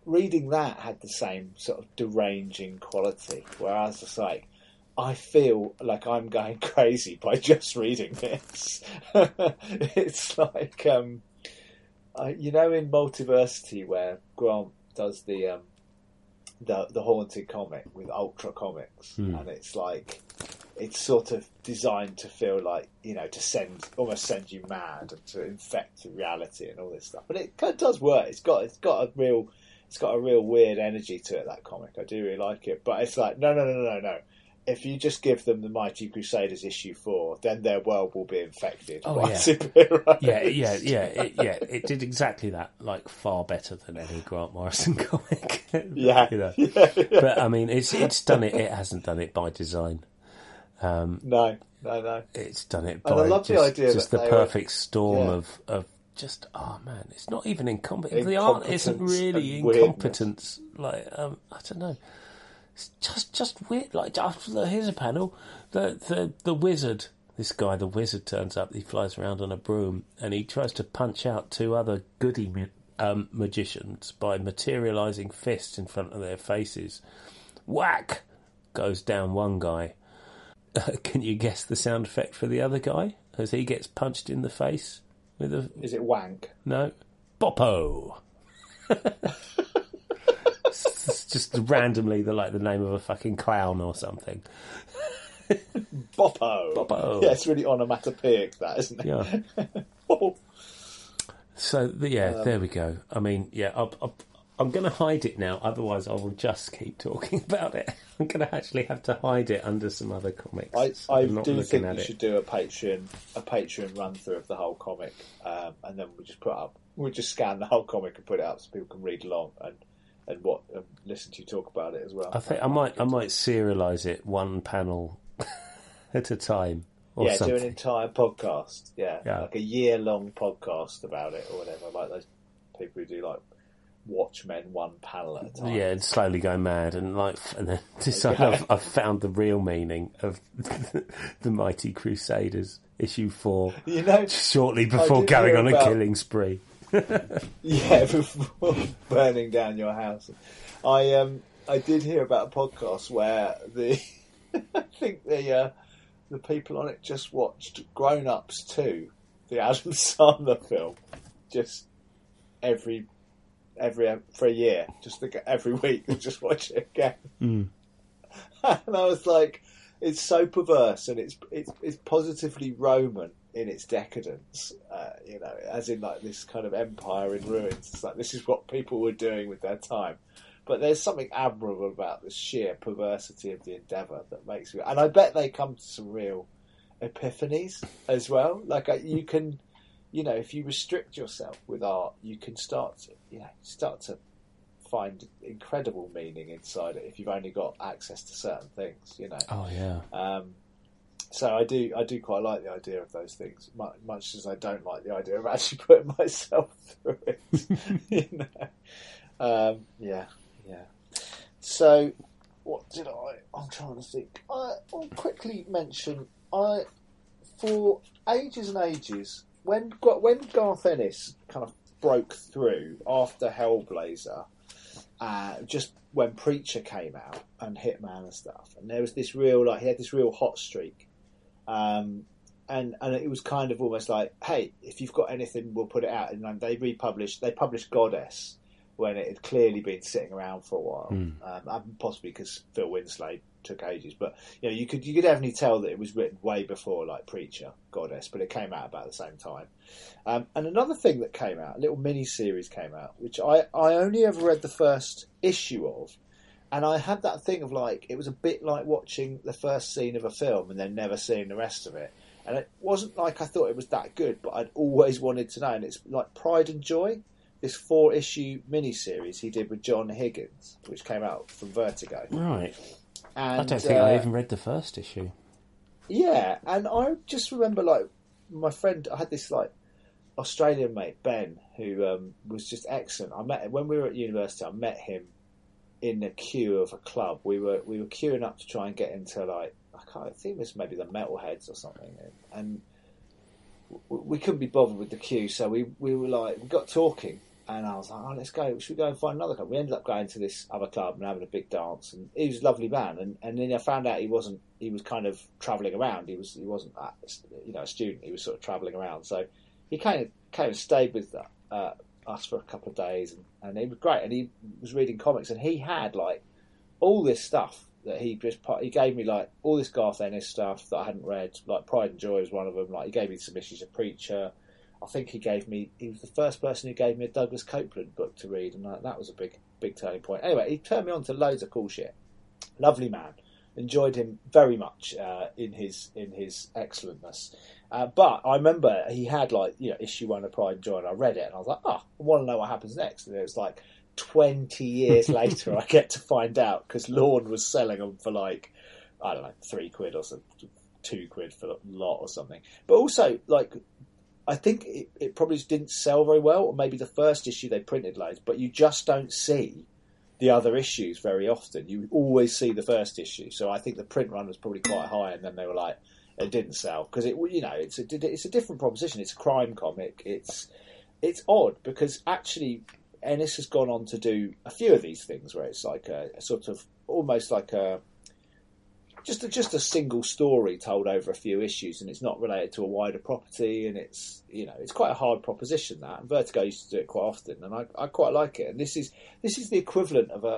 reading that had the same sort of deranging quality, where I was just like, I feel like I'm going crazy by just reading this. It's like, in Multiversity, where Grant does the Haunted comic with Ultra Comics, and it's like, it's sort of designed to feel like, to almost send you mad and to infect reality and all this stuff. But it kind of does work. It's got a real weird energy to it, that comic. I do really like it. But it's like, no. If you just give them the Mighty Crusaders issue 4, then their world will be infected by superheroes. Yeah. It did exactly that, like far better than any Grant Morrison comic. Yeah. But I mean, it's done it. It hasn't done it by design. No. It's done it and by I love the idea just that the perfect storm of just, oh man, it's not even incompetent. The art isn't really incompetence. Like, I don't know. It's just weird. Like, here's a panel. The wizard, this guy, the wizard turns up. He flies around on a broom and he tries to punch out 2 other goody magicians by materialising fists in front of their faces. Whack! Goes down one guy. Can you guess the sound effect for the other guy as he gets punched in the face? Is it wank? No. Boppo! It's just randomly the name of a fucking clown or something. Boppo. Yeah, it's really onomatopoeic, that, isn't it? Yeah. So there we go. I mean, I'm going to hide it now. Otherwise, I will just keep talking about it. I'm going to actually have to hide it under some other comics. I do think you should do a Patreon run through of the whole comic, and then we'll just scan the whole comic and put it up so people can read along and listen to you talk about it as well. I think I might serialise it one panel at a time. Or something. Do an entire podcast. Yeah, like a year-long podcast about it or whatever. Like those people who do like Watchmen one panel at a time. Yeah, and slowly go mad and then decide I've found the real meaning of the Mighty Crusaders issue 4. Shortly before going on a killing spree. Before burning down your house. I did hear about a podcast where I think the people on it just watched Grown Ups 2, the Adam Sandler film, just for a year, just every week, and just watch it again. And I was like, it's so perverse, and it's positively Roman in its decadence, as in like this kind of empire in ruins. It's like, this is what people were doing with their time. But there's something admirable about the sheer perversity of the endeavour that makes me... And I bet they come to some real epiphanies as well. Like, you can, if you restrict yourself with art, you can start to find incredible meaning inside it if you've only got access to certain things, Oh, yeah. So I do quite like the idea of those things, much as I don't like the idea of actually putting myself through it. Yeah. So, what did I'm trying to think. I'll quickly mention. For ages and ages, when Garth Ennis kind of broke through after Hellblazer, just when Preacher came out and Hitman and stuff, and there was this real he had this real hot streak. And it was kind of almost like, hey, if you've got anything, we'll put it out. And they published Goddess when it had clearly been sitting around for a while, possibly because Phil Winslade took ages. But you could definitely tell that it was written way before like Preacher, Goddess, but it came out about the same time. And another thing that came out, a little mini series came out, which I only ever read the first issue of. And I had that thing of it was a bit like watching the first scene of a film and then never seeing the rest of it. And it wasn't like I thought it was that good, but I'd always wanted to know. And it's like Pride and Joy, this 4-issue miniseries he did with John Higgins, which came out from Vertigo. Right. And, I don't think I even read the first issue. Yeah, and I just remember my friend, I had this Australian mate, Ben, who was just excellent. I met him when we were at university. I met him in the queue of a club. We were queuing up to try and get into I think it was maybe the Metalheads or something, and we couldn't be bothered with the queue, so we got talking, And I was like, oh, let's go. Should we go and find another club? We ended up going to this other club and having a big dance. And he was a lovely man. And then I found out he was kind of travelling around. He wasn't a student. He was sort of travelling around. So he came and stayed with us for a couple of days. And it was great. And he was reading comics. And he had like all this stuff that he gave me, like all this Garth Ennis stuff that I hadn't read. Like Pride and Joy was one of them. Like he gave me some issues of Preacher. I think he was the first person who gave me a Douglas Copeland book to read, and that was a big turning point. Anyway, he turned me on to loads of cool shit. Lovely man. Enjoyed him very much in his excellentness. But I remember he had issue 1 of Pride and Joy, and I read it, and I was like, I want to know what happens next. And it was like 20 years later I get to find out, because Lorne was selling them for like, I don't know, £3 or something, £2 for a lot or something. But also, like, I think it probably didn't sell very well, or maybe the first issue they printed loads, but you just don't see the other issues very often. You always see the first issue. So I think the print run was probably quite high, and then they were like, it didn't sell. Because it's a different proposition. It's a crime comic. It's odd, because actually Ennis has gone on to do a few of these things where it's like a sort of, almost like just a single story told over a few issues, and it's not related to a wider property, and it's quite a hard proposition, that. And Vertigo used to do it quite often, and I quite like it. And this is the equivalent of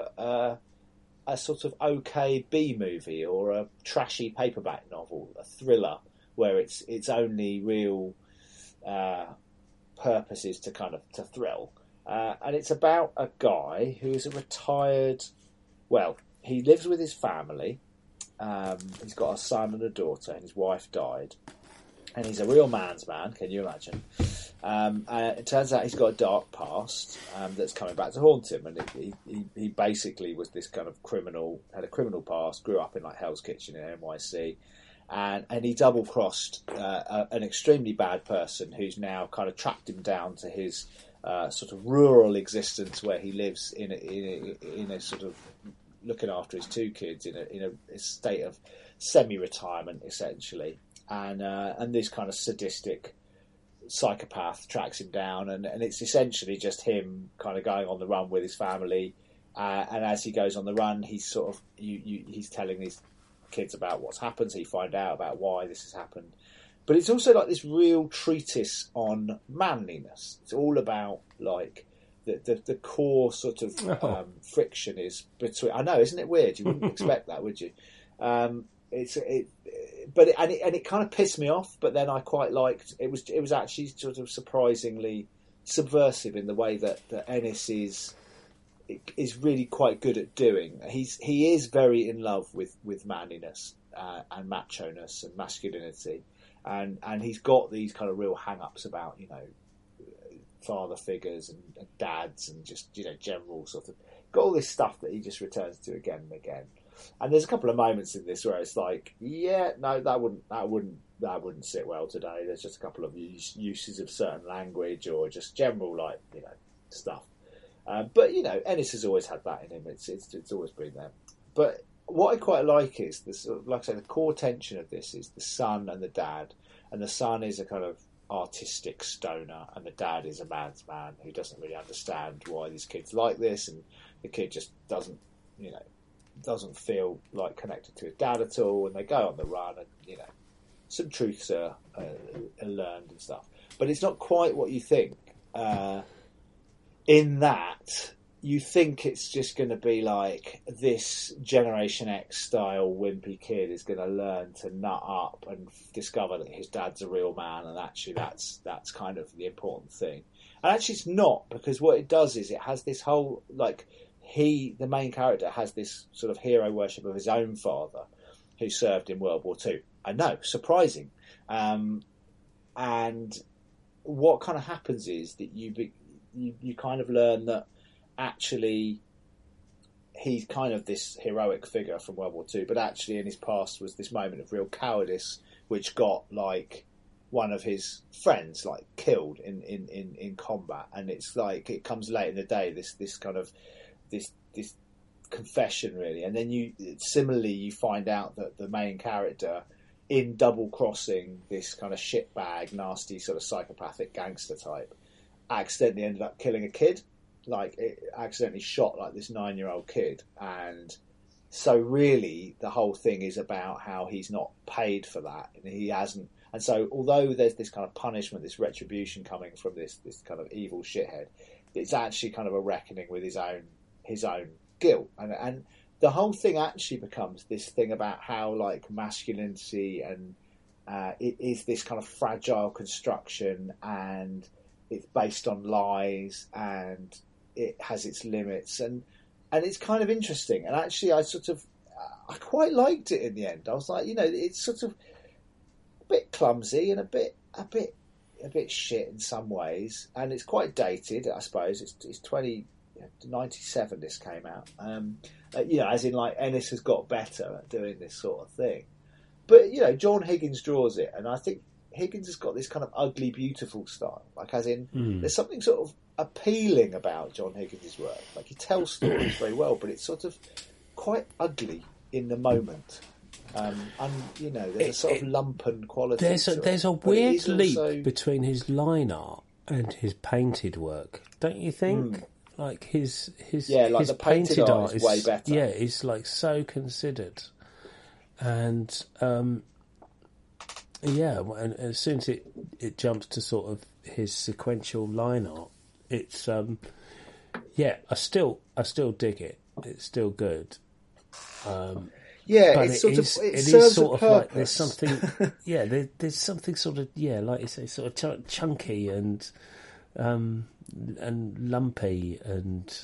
a sort of okay B movie, or a trashy paperback novel, a thriller, where its only real purpose is to kind of to thrill. And it's about a guy who is a retired. Well, he lives with his family. He's got a son and a daughter, and his wife died. And he's a real man's man, can you imagine? It turns out he's got a dark past that's coming back to haunt him. And he basically was this kind of criminal, had a criminal past, grew up in like Hell's Kitchen in NYC. And he double-crossed an extremely bad person who's now kind of tracked him down to his sort of rural existence, where he lives in a sort of looking after his 2 kids in a state of semi-retirement, essentially, and this kind of sadistic psychopath tracks him down, and it's essentially just him kind of going on the run with his family, and as he goes on the run, he's sort of he's telling these kids about what's happened, so you find out about why this has happened. But it's also like this real treatise on manliness. It's all about like the core sort of friction is between. I know, isn't it weird? You wouldn't expect that, would you? It kind of pissed me off. But then I quite liked it. Was actually sort of surprisingly subversive in the way that Ennis is really quite good at doing. He is very in love with manliness and macho-ness and masculinity, and he's got these kind of real hang-ups about father figures and dads, and just general sort of got all this stuff that he just returns to again and again. And there's a couple of moments in this where it's like, yeah, no, that wouldn't sit well today. There's just a couple of uses of certain language, or just general stuff. But Ennis has always had that in him. It's always been there. But what I quite like is this, like I say, the core tension of this is the son and the dad, and the son is a kind of artistic stoner, and the dad is a man's man who doesn't really understand why these kids like this, and the kid just doesn't feel like connected to his dad at all, and they go on the run, and some truths are learned and stuff, but it's not quite what you think. In that, you think it's just going to be like this Generation X style wimpy kid is going to learn to nut up and discover that his dad's a real man, and actually that's kind of the important thing. And actually it's not, because what it does is it has this whole, like, the main character has this sort of hero worship of his own father who served in World War II. I know, surprising. And what kind of happens is that you kind of learn that actually he's kind of this heroic figure from World War II, but actually in his past was this moment of real cowardice, which got like one of his friends like killed in combat. And it's like, it comes late in the day, this kind of this confession really. And then you find out that the main character, in double crossing this kind of shitbag, nasty sort of psychopathic gangster type, accidentally ended up killing a kid. Like, it accidentally shot like this 9-year-old kid, and so really the whole thing is about how he's not paid for that, and he hasn't. And so, although there's this kind of punishment, this retribution coming from this kind of evil shithead, it's actually kind of a reckoning with his own guilt, and the whole thing actually becomes this thing about how like masculinity and it is this kind of fragile construction, and it's based on lies, and it has its limits, and it's kind of interesting. And actually, I quite liked it in the end. I was like, it's sort of a bit clumsy and a bit shit in some ways, and it's quite dated, I suppose. It's 1997 this came out. As in like Ennis has got better at doing this sort of thing. But John Higgins draws it, and I think Higgins has got this kind of ugly, beautiful style. Like, as in, there's something sort of appealing about John Higgins' work. Like, he tells stories very well, but it's sort of quite ugly in the moment. There's a sort of lumpen quality. There's a weird leap between his line art and his painted work, don't you think? Like his the painted art is way better. Yeah, it's like so considered, and and as soon as it jumps to sort of his sequential line art, it's I still dig it. It's still good. But it is sort of like there's something, there's something sort of like you say, sort of chunky and lumpy, and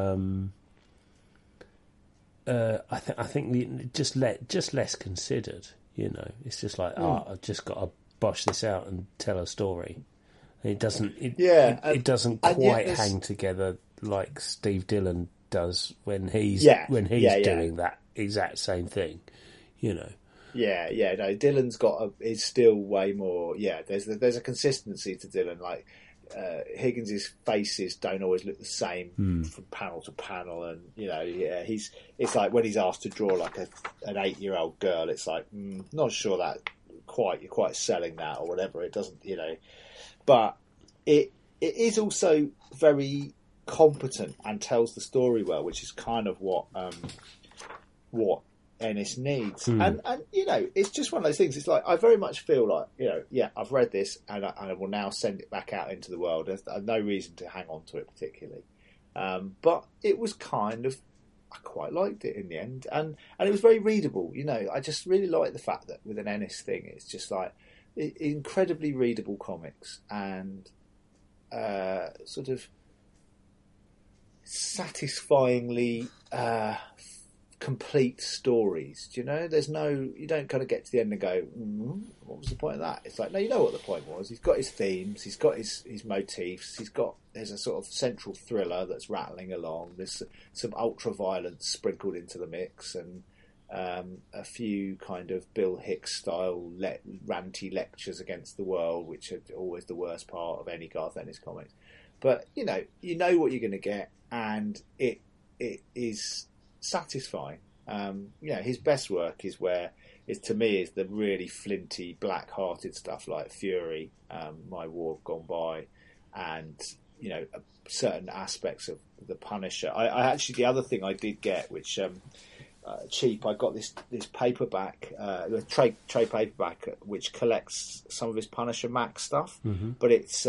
I think just less considered. It's just like I've just got to bosh this out and tell a story. And it doesn't. It doesn't quite hang together like Steve Dillon does when he's doing that exact same thing. No, Dylan's is still way more. There's a consistency to Dylan. Like Higgins' faces don't always look the same from panel to panel, and it's like when he's asked to draw like an 8-year-old girl, it's like not sure that you're quite selling that or whatever. It doesn't, but it is also very competent and tells the story well, which is kind of what Ennis needs. And it's just one of those things. It's like, I very much feel like, I've read this and I will now send it back out into the world. There's no reason to hang on to it particularly. But it was kind of, I quite liked it in the end. And it was very readable. I just really like the fact that with an Ennis thing, it's just like incredibly readable comics and sort of satisfyingly complete stories. You don't kind of get to the end and go, what was the point of that? It's like, no, you know what the point was. He's got his themes, he's got his motifs, there's a sort of central thriller that's rattling along, there's some ultra violence sprinkled into the mix, and a few kind of Bill Hicks style ranty lectures against the world, which are always the worst part of any Garth Ennis comics. But you know what you're going to get, and it is satisfying. His best work is to me the really flinty, black-hearted stuff like Fury, My War Gone By, and certain aspects of the Punisher. I actually, the other thing I did get, which cheap, I got this paperback, trade paperback, which collects some of his Punisher Max stuff, but it's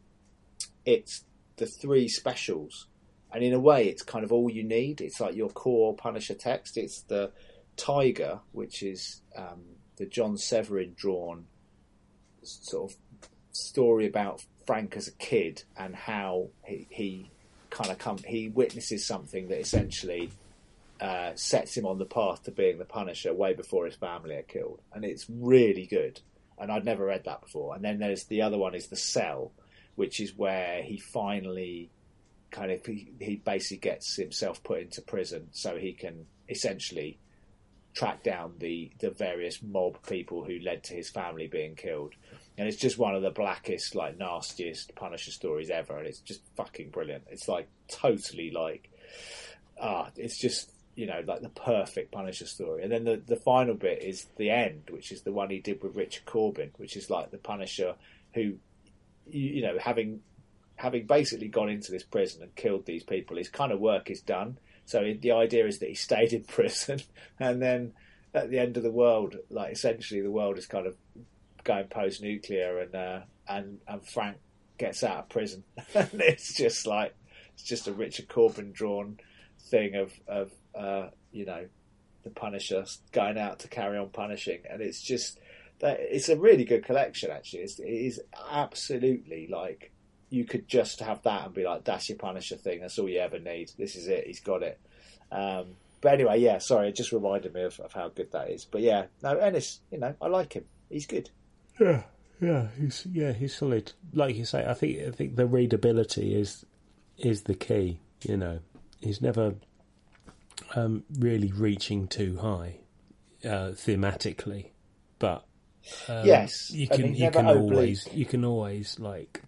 the 3 specials. And in a way, it's kind of all you need. It's like your core Punisher text. It's the Tiger, which is the John Severin drawn sort of story about Frank as a kid and how he witnesses something that essentially sets him on the path to being the Punisher way before his family are killed. And it's really good. And I'd never read that before. And then there's the other one is The Cell, which is where he finally he basically gets himself put into prison so he can essentially track down the various mob people who led to his family being killed. And it's just one of the blackest, like, nastiest Punisher stories ever, and it's just fucking brilliant. It's like totally like it's just like the perfect Punisher story. And then the final bit is the end, which is the one he did with Richard Corbin, which is like the Punisher who having having basically gone into this prison and killed these people, his kind of work is done. So the idea is that he stayed in prison, and then at the end of the world, like essentially the world is kind of going post-nuclear, and Frank gets out of prison, and it's just a Richard Corbin drawn thing of the Punisher going out to carry on punishing, and it's just that it's a really good collection. Actually, it is absolutely like you could just have that and be like, that's your Punisher thing. That's all you ever need. This is it. He's got it. But anyway, yeah. Sorry, it just reminded me of how good that is. But yeah, no, Ennis, I like him. He's good. Yeah, he's solid. Like you say, I think the readability is the key. He's never really reaching too high thematically, but yes, you can always like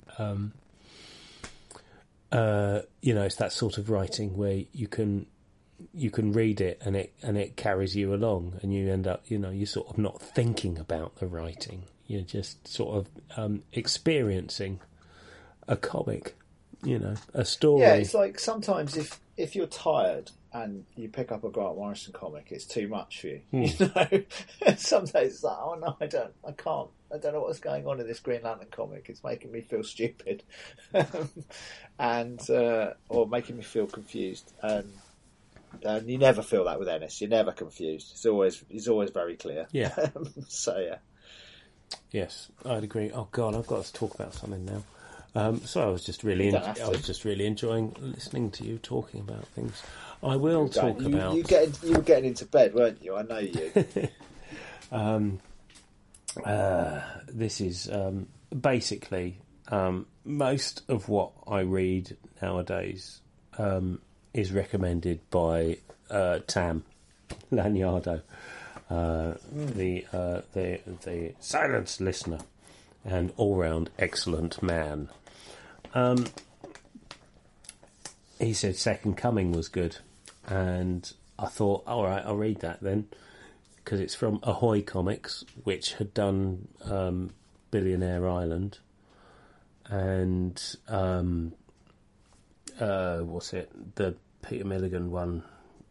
it's that sort of writing where you can read it and it carries you along, and you end up you're sort of not thinking about the writing. You're just sort of experiencing a comic, a story. Yeah, it's like sometimes if you're tired and you pick up a Grant Morrison comic, it's too much for you. Sometimes it's like, oh no, I can't. I don't know what's going on in this Green Lantern comic. It's making me feel stupid, or making me feel confused. And you never feel that with Ennis. You're never confused. He's always very clear. Yeah. So yeah. Yes, I'd agree. Oh God, I've got to talk about something now. So I was just really enjoying listening to you talking about things. I will talk about. You were getting into bed, weren't you? I know you. This is basically most of what I read nowadays is recommended by Tam Lanyardo, the silence listener and all-round excellent man. He said Second Coming was good, and I thought, all right, I'll read that then, because it's from Ahoy Comics, which had done Billionaire Island, and what's it? The Peter Milligan one,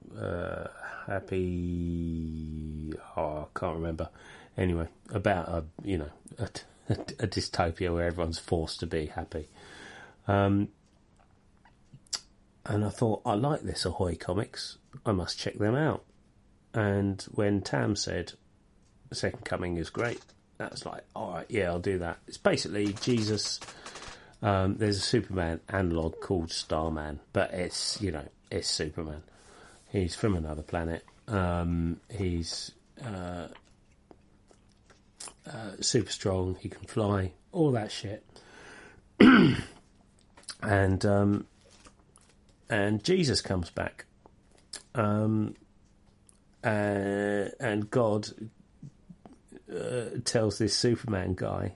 Happy. Oh, I can't remember. Anyway, about a dystopia where everyone's forced to be happy. And I thought, I like this Ahoy Comics. I must check them out. And when Tam said Second Coming is great, that's like, all right, yeah, I'll do that. It's basically Jesus. There's a Superman analogue called Starman, but it's Superman. He's from another planet. He's super strong. He can fly. All that shit. And Jesus comes back. And God tells this Superman guy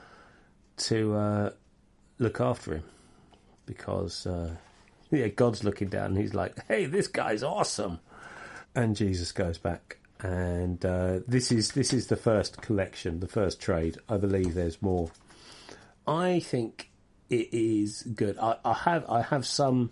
to look after him, because God's looking down and he's like, hey, this guy's awesome. And Jesus goes back, and this is the first collection, the first trade. I believe there's more. I think it is good. I have some.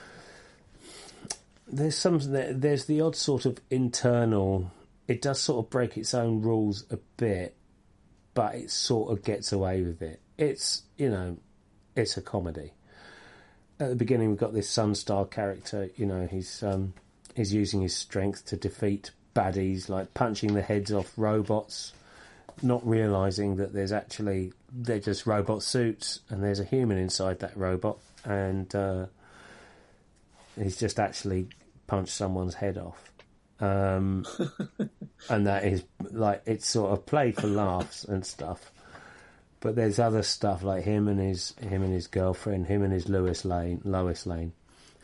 There's the odd sort of internal. It does sort of break its own rules a bit, but it sort of gets away with it. It's it's a comedy. At the beginning, we've got this Sunstar character. He's using his strength to defeat baddies, like punching the heads off robots, not realising that they're just robot suits, and there's a human inside that robot, and he's just actually punched someone's head off. And that is like, it's sort of played for laughs and stuff. But there's other stuff like him and his girlfriend, him and his Lou Lane. Lewis Lane.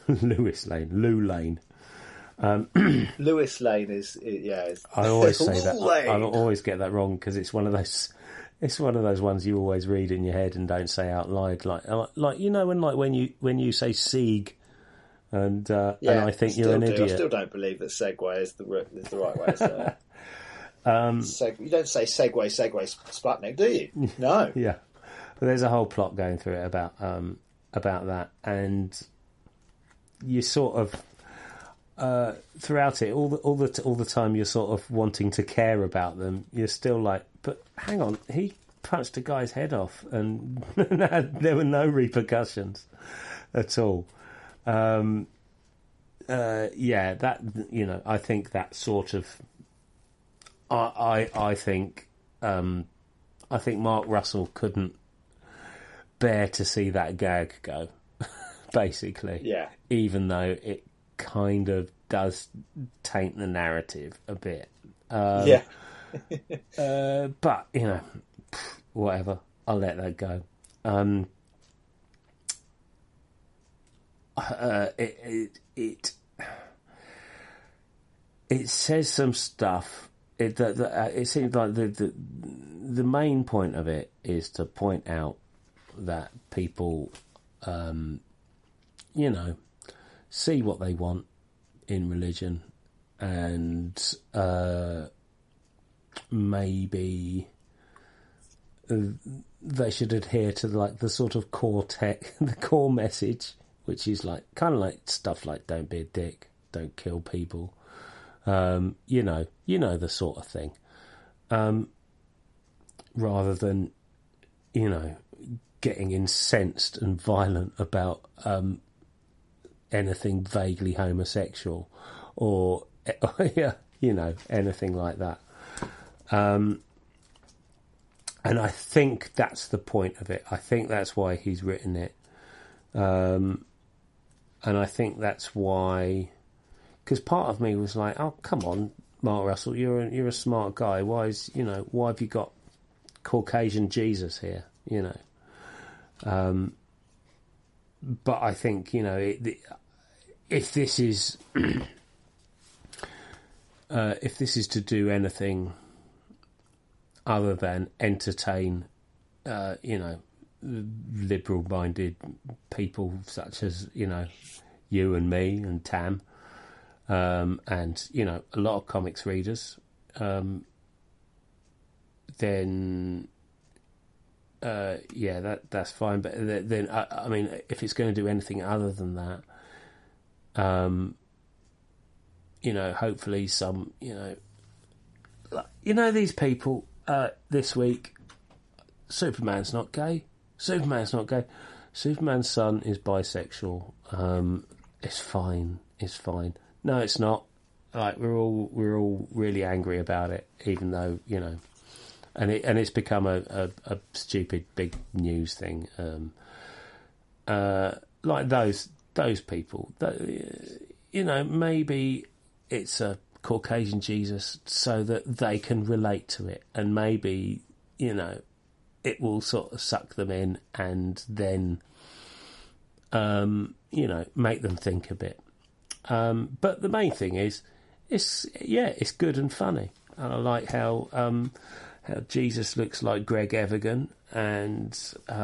Lewis Lane is. I always say that. I always get that wrong, because it's one of those. It's one of those ones you always read in your head and don't say out loud. Like when you say Sieg, and I think you're an idiot. I still don't believe that Segway is the right way. So. You don't say Segway, Sputnik, do you? No. Yeah. But there's a whole plot going through it about about that, and you sort of throughout it, all the time, you're sort of wanting to care about them. You're still like, but hang on, he punched a guy's head off, and there were no repercussions at all. That, you know, I think that sort of, I think Mark Russell couldn't bear to see that gag go, basically. Yeah. Even though it kind of does taint the narrative a bit. Yeah. But, you know, whatever. I'll let that go. It says some stuff. It seems like the main point of it is to point out that people, you know, see what they want in religion, and maybe they should adhere to like the sort of the core message, which is like kind of like stuff like don't be a dick, don't kill people, you know the sort of thing, rather than, you know, getting incensed and violent about anything vaguely homosexual or you know, anything like that. And I think that's the point of it. I think that's why he's written it. And I think that's why, because part of me was like, oh, come on, Mark Russell, you're a smart guy. Why have you got Caucasian Jesus here? You know. But I think, you know, if this is to do anything other than entertain, you know, liberal-minded people such as, you know, you and me and Tam, and, you know, a lot of comics readers, then that's fine. But then I mean, if it's going to do anything other than that, you know, hopefully some, you know, these people this week, Superman's not gay. Superman's son is bisexual. It's fine. No, it's not. Like, we're all really angry about it, even though, you know, and it's become a stupid big news thing. Like those people, you know, maybe it's a Caucasian Jesus so that they can relate to it, and maybe, you know, it will sort of suck them in and then, you know, make them think a bit. But the main thing is, it's good and funny. And I like how Jesus looks like Greg Evigan, and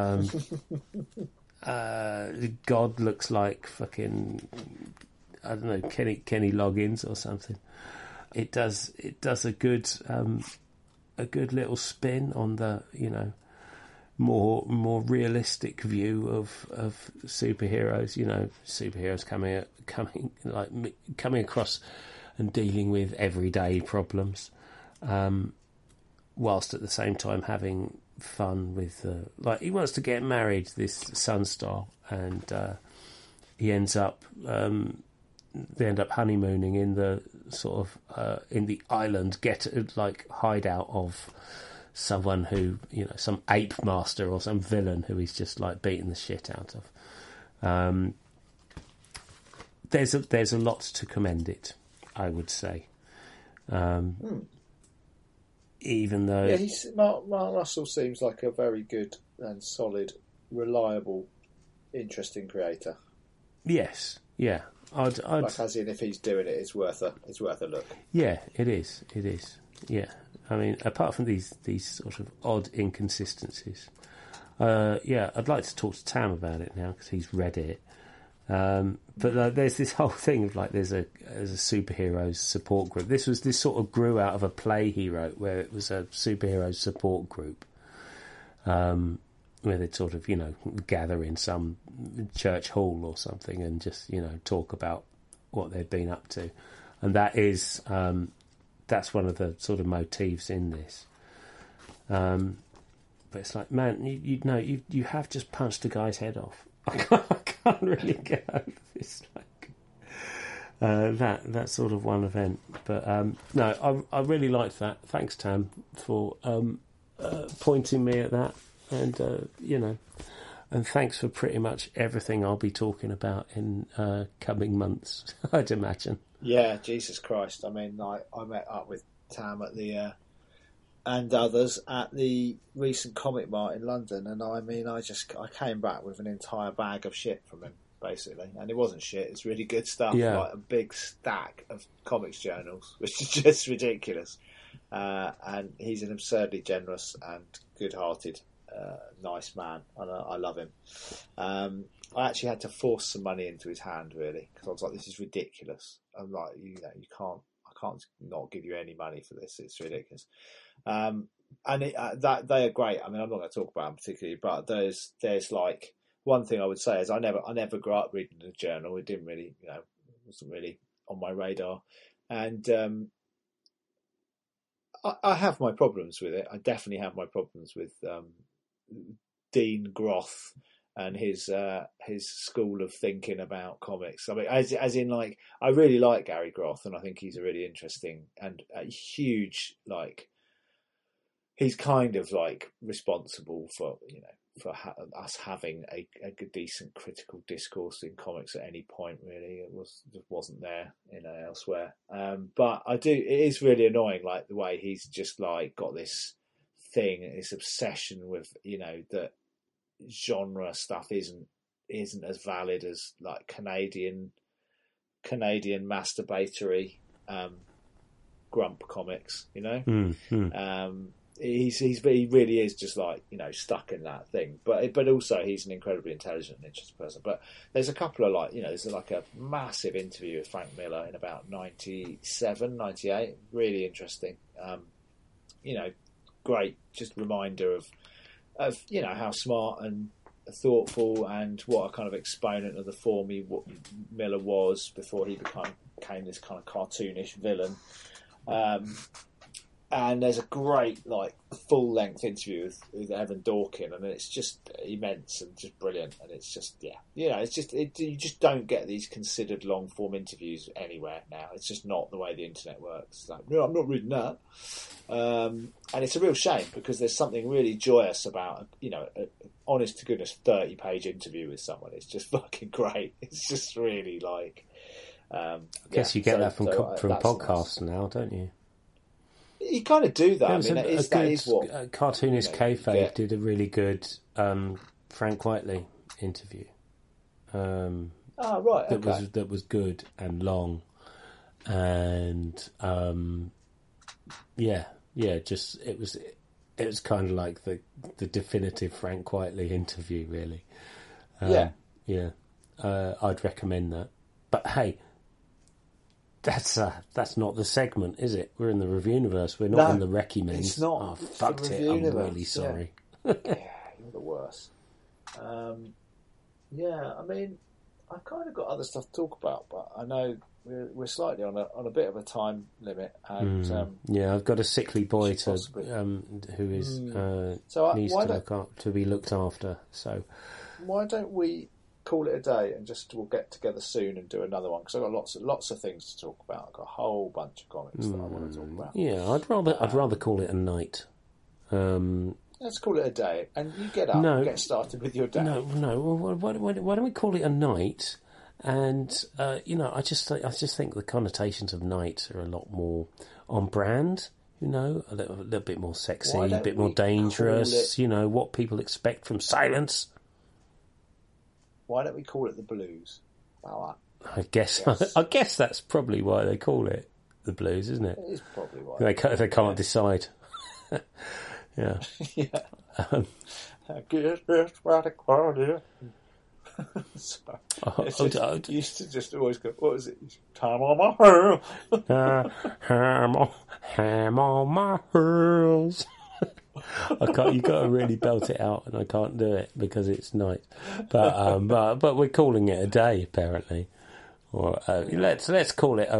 God looks like fucking, I don't know, Kenny Loggins or something. It does a good little spin on the, you know, more realistic view of superheroes. You know, superheroes coming across and dealing with everyday problems, whilst at the same time having fun with, like, he wants to get married, this Sunstar, and they end up honeymooning in the sort of in the island hideout of someone who, you know, some ape master or some villain who he's just like beating the shit out of. There's a lot to commend it, I would say. Even though Mark Russell seems like a very good and solid, reliable, interesting creator. Yes, yeah. I'd like, as in, if he's doing it, it's worth a look. Yeah, it is. Yeah, I mean, apart from these sort of odd inconsistencies, I'd like to talk to Tam about it now because he's read it. But there's this whole thing of like there's a superheroes support group. This sort of grew out of a play he wrote where it was a superheroes support group, where they'd sort of, gather in some church hall or something and just, talk about what they'd been up to. And that is, that's one of the sort of motifs in this. But it's like, man, you have just punched a guy's head off. I can't really get over this. That sort of one event. But no, I really liked that. Thanks, Tam, for pointing me at that. And, and thanks for pretty much everything I'll be talking about in coming months, I'd imagine. Yeah, Jesus Christ. I mean, I met up with Tam at the and others at the recent Comic Mart in London, and I mean, I came back with an entire bag of shit from him, basically. And it wasn't shit, it's really good stuff, like a big stack of comics journals, which is just ridiculous. And he's an absurdly generous and good-hearted, nice man, and I love him. I actually had to force some money into his hand, really, because I was like, this is ridiculous. I'm like, I can't not give you any money for this. It's ridiculous. And that they are great. I mean, I'm not going to talk about them particularly, but there's like one thing I would say is I never grew up reading a journal. It didn't really, wasn't really on my radar. And I have my problems with it. I definitely have my problems with Dean Groth and his school of thinking about comics. I mean, as in, like, I really like Gary Groth, and I think he's a really interesting and a huge, like, he's kind of like responsible for us having a decent critical discourse in comics at any point. Really, it wasn't there, elsewhere. But it is really annoying, like the way he's just like got this thing, this obsession with that genre stuff isn't as valid as like Canadian masturbatory grump comics, he really is just like stuck in that thing, but also he's an incredibly intelligent and interesting person. But there's a couple of there's like a massive interview with Frank Miller in about 97, 98, really interesting, great, just reminder of how smart and thoughtful and what a kind of exponent of the form Miller was before he became this kind of cartoonish villain. And there's a great, like, full-length interview with Evan Dorkin, and it's just immense and just brilliant. And it's just, you just don't get these considered long-form interviews anywhere now. It's just not the way the internet works. It's like, no, I'm not reading that. And it's a real shame, because there's something really joyous about, an honest-to-goodness 30-page interview with someone. It's just fucking great. It's just really, like... I guess you get that from podcasts now, don't you? You kind of do that. I mean, that is what cartoonist Kayfabe did a really good Frank Whiteley interview. Right. That was good and long, and just it was kind of like the definitive Frank Whiteley interview, really. I'd recommend that. But hey. That's not the segment, is it? We're in the Reviewniverse. We're not in the Recce Men's. It's not. Oh, fucked it. I'm really sorry. Yeah, you're the worst. I mean, I've kind of got other stuff to talk about, but I know we're slightly on a bit of a time limit. And I've got a sickly boy who is needs to be looked after. So why don't we call it a day and we'll get together soon and do another one, because I've got lots of things to talk about. I've got a whole bunch of comics that I want to talk about. Yeah, I'd rather call it a night. Let's call it a day, and you get up and get started with your day. No. Why don't we call it a night? And I just think the connotations of night are a lot more on brand. A little bit more sexy, a bit more dangerous. What people expect from silence. Why don't we call it the Blues? Wow. I guess that's probably why they call it the Blues, isn't it? It is probably why. They can't decide. Yeah. Yeah. I guess that's why they call it. You used to just always go, what was it? Time on my hair. Ham on my heels. I can't. You got to really belt it out, and I can't do it because it's night. But we're calling it a day apparently. Or let's call it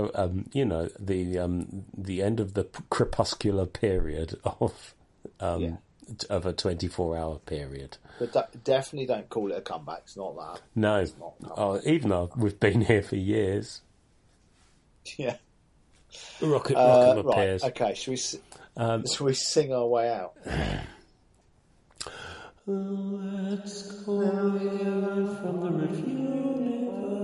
the end of the crepuscular period of a 24-hour period. But definitely don't call it a comeback. It's not that. No, it's not even though we've been here for years. Yeah. Rocket right. appears. Okay. Should we sing our way out? Let's call it from the review.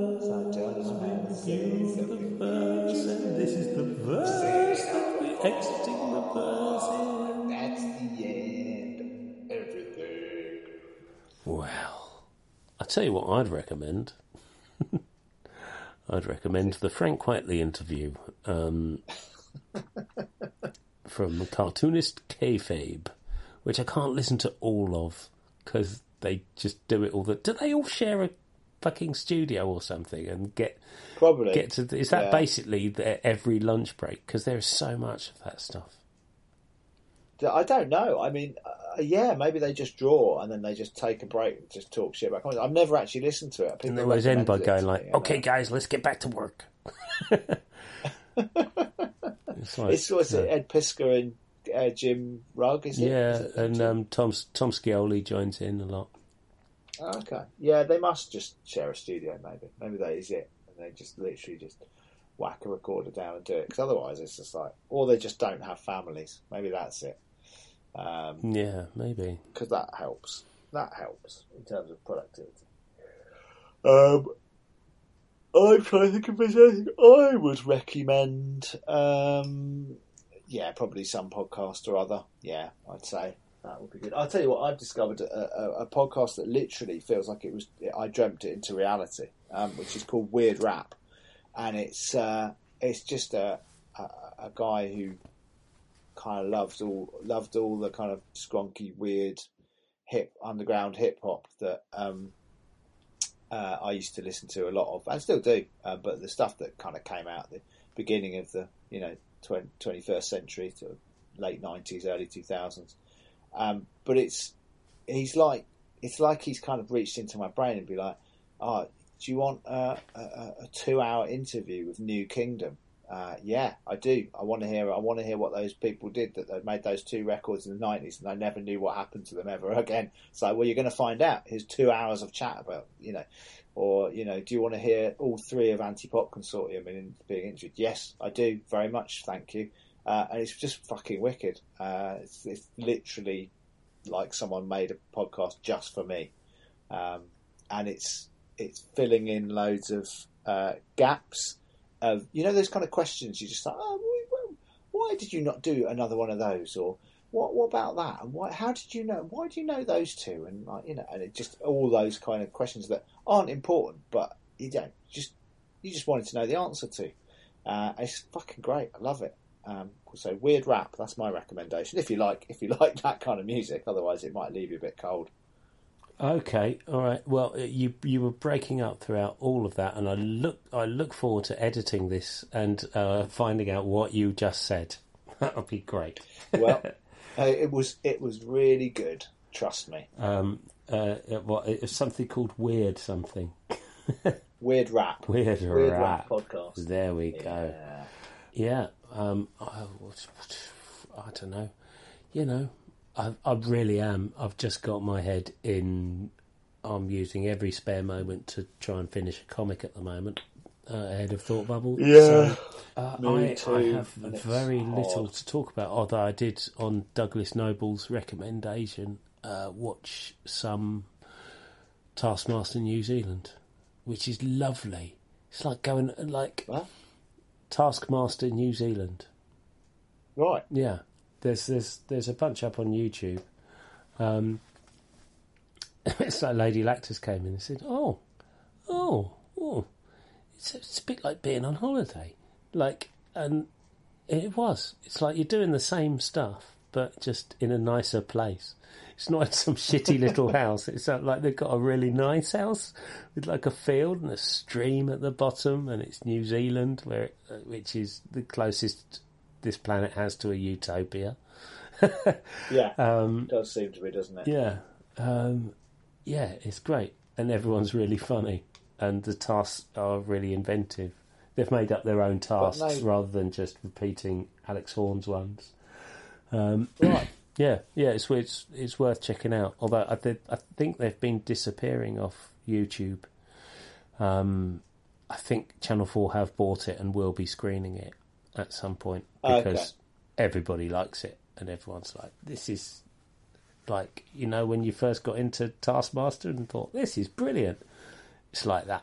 This is the verse that we're exiting the verse in. That's the end of everything. Well, I'll tell you what I'd recommend. I'd recommend the Frank Whiteley interview from cartoonist Kayfabe, which I can't listen to all of because they just do it all. Do they all share a fucking studio or something and get to? Is that basically their every lunch break? Because there is so much of that stuff. I don't know. I mean, maybe they just draw and then they just take a break and just talk shit about comics. I've never actually listened to it. And they always end by going like, "Okay, guys, let's get back to work." It's Ed Piskor and Jim Rugg, is it? Yeah, and Tom Scioli joins in a lot. Oh, okay. Yeah, they must just share a studio, maybe. Maybe that is it. And they just literally just whack a recorder down and do it. Because otherwise it's just like... Or they just don't have families. Maybe that's it. Yeah, maybe. Because that helps. That helps in terms of productivity. I'm trying to think if there's anything I would recommend. Probably some podcast or other. Yeah, I'd say. That would be good. I'll tell you what, I've discovered a podcast that literally feels like I dreamt it into reality, which is called Weird Rap, and it's just a guy who kind of loved all the kind of skronky, weird, underground hip hop that I used to listen to a lot of, and still do, but the stuff that kind of came out at the beginning of the 21st century to late 90s, early 2000s. But it's like he's kind of reached into my brain and be like, "Oh, do you want a 2-hour interview with New Kingdom?" Yeah, I do. I want to hear what those people did that made those 2 records in the 90s, and I never knew what happened to them ever again. It's like, well, you're going to find out. Here's 2 hours of chat about, or do you want to hear all 3 of Anti-Pop Consortium being interviewed? Yes, I do. Very much, thank you. And it's just fucking wicked. It's literally like someone made a podcast just for me, and it's filling in loads of gaps of those kind of questions. You just like, why did you not do another one of those, or what about that, and why? How did you know? Why do you know those 2? And and it just all those kind of questions that aren't important, but you just wanted to know the answer to. It's fucking great. I love it. So Weird Rap, that's my recommendation. If you like that kind of music, otherwise it might leave you a bit cold. Okay, all right. Well, you were breaking up throughout all of that, and I look forward to editing this and finding out what you just said. That would be great. Well, it was really good. Trust me. It was something called Weird something. Weird Rap. Weird Rap podcast. There we go. Yeah. I don't know. I really am. I've just got my head in. I'm using every spare moment to try and finish a comic at the moment, ahead of Thought Bubble. Yeah. So, I have very little to talk about, although I did, on Douglas Noble's recommendation, watch some Taskmaster New Zealand, which is lovely. It's like going What? Taskmaster New Zealand. Right. Yeah. There's a bunch up on YouTube. It's like Lady Lactus came in and said, oh, it's a bit like being on holiday. And it was. It's like you're doing the same stuff, but just in a nicer place. It's not some shitty little house. It's like they've got a really nice house with like a field and a stream at the bottom, and it's New Zealand, which is the closest this planet has to a utopia. Yeah, it does seem to be, doesn't it? Yeah. Yeah, it's great. And everyone's really funny. And the tasks are really inventive. They've made up their own tasks rather than just repeating Alex Horne's ones. Right. Yeah, it's worth checking out. Although I think they've been disappearing off YouTube. I think Channel 4 have bought it and will be screening it at some point because everybody likes it and everyone's like, this is like, you know, when you first got into Taskmaster and thought, this is brilliant. It's like that.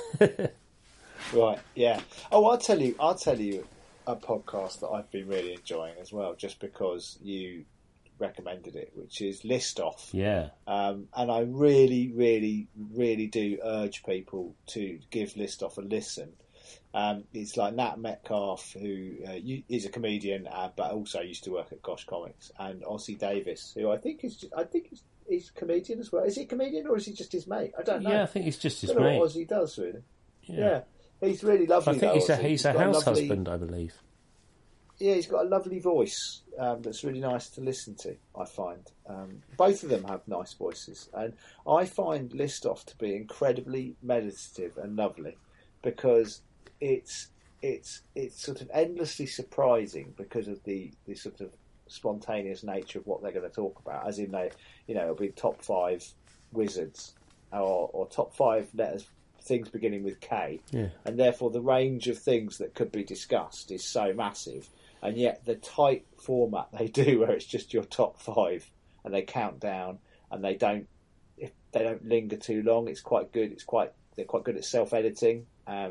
Right, yeah. Oh, I'll tell you a podcast that I've been really enjoying as well, just because you recommended it, which is List Off. Yeah. And I really, really, really do urge people to give List Off a listen. It's like Nat Metcalf, who is a comedian, but also used to work at Gosh Comics, and Ossie Davis, who I think he's a comedian as well. Is he a comedian or is he just his mate? I don't know. Yeah, I think he's just his I don't mate. know what Ossie does, really. Yeah. He's really lovely. I think though, he's a house husband, I believe. Yeah, he's got a lovely voice that's really nice to listen to, I find. Both of them have nice voices. And I find List Off to be incredibly meditative and lovely because it's sort of endlessly surprising because of the sort of spontaneous nature of what they're going to talk about. As in, it'll be top 5 wizards or top 5 letters, things beginning with K. Yeah. And therefore the range of things that could be discussed is so massive. And yet the tight format they do, where it's just your top 5, and they count down, and they don't linger too long. It's quite good. They're quite good at self-editing,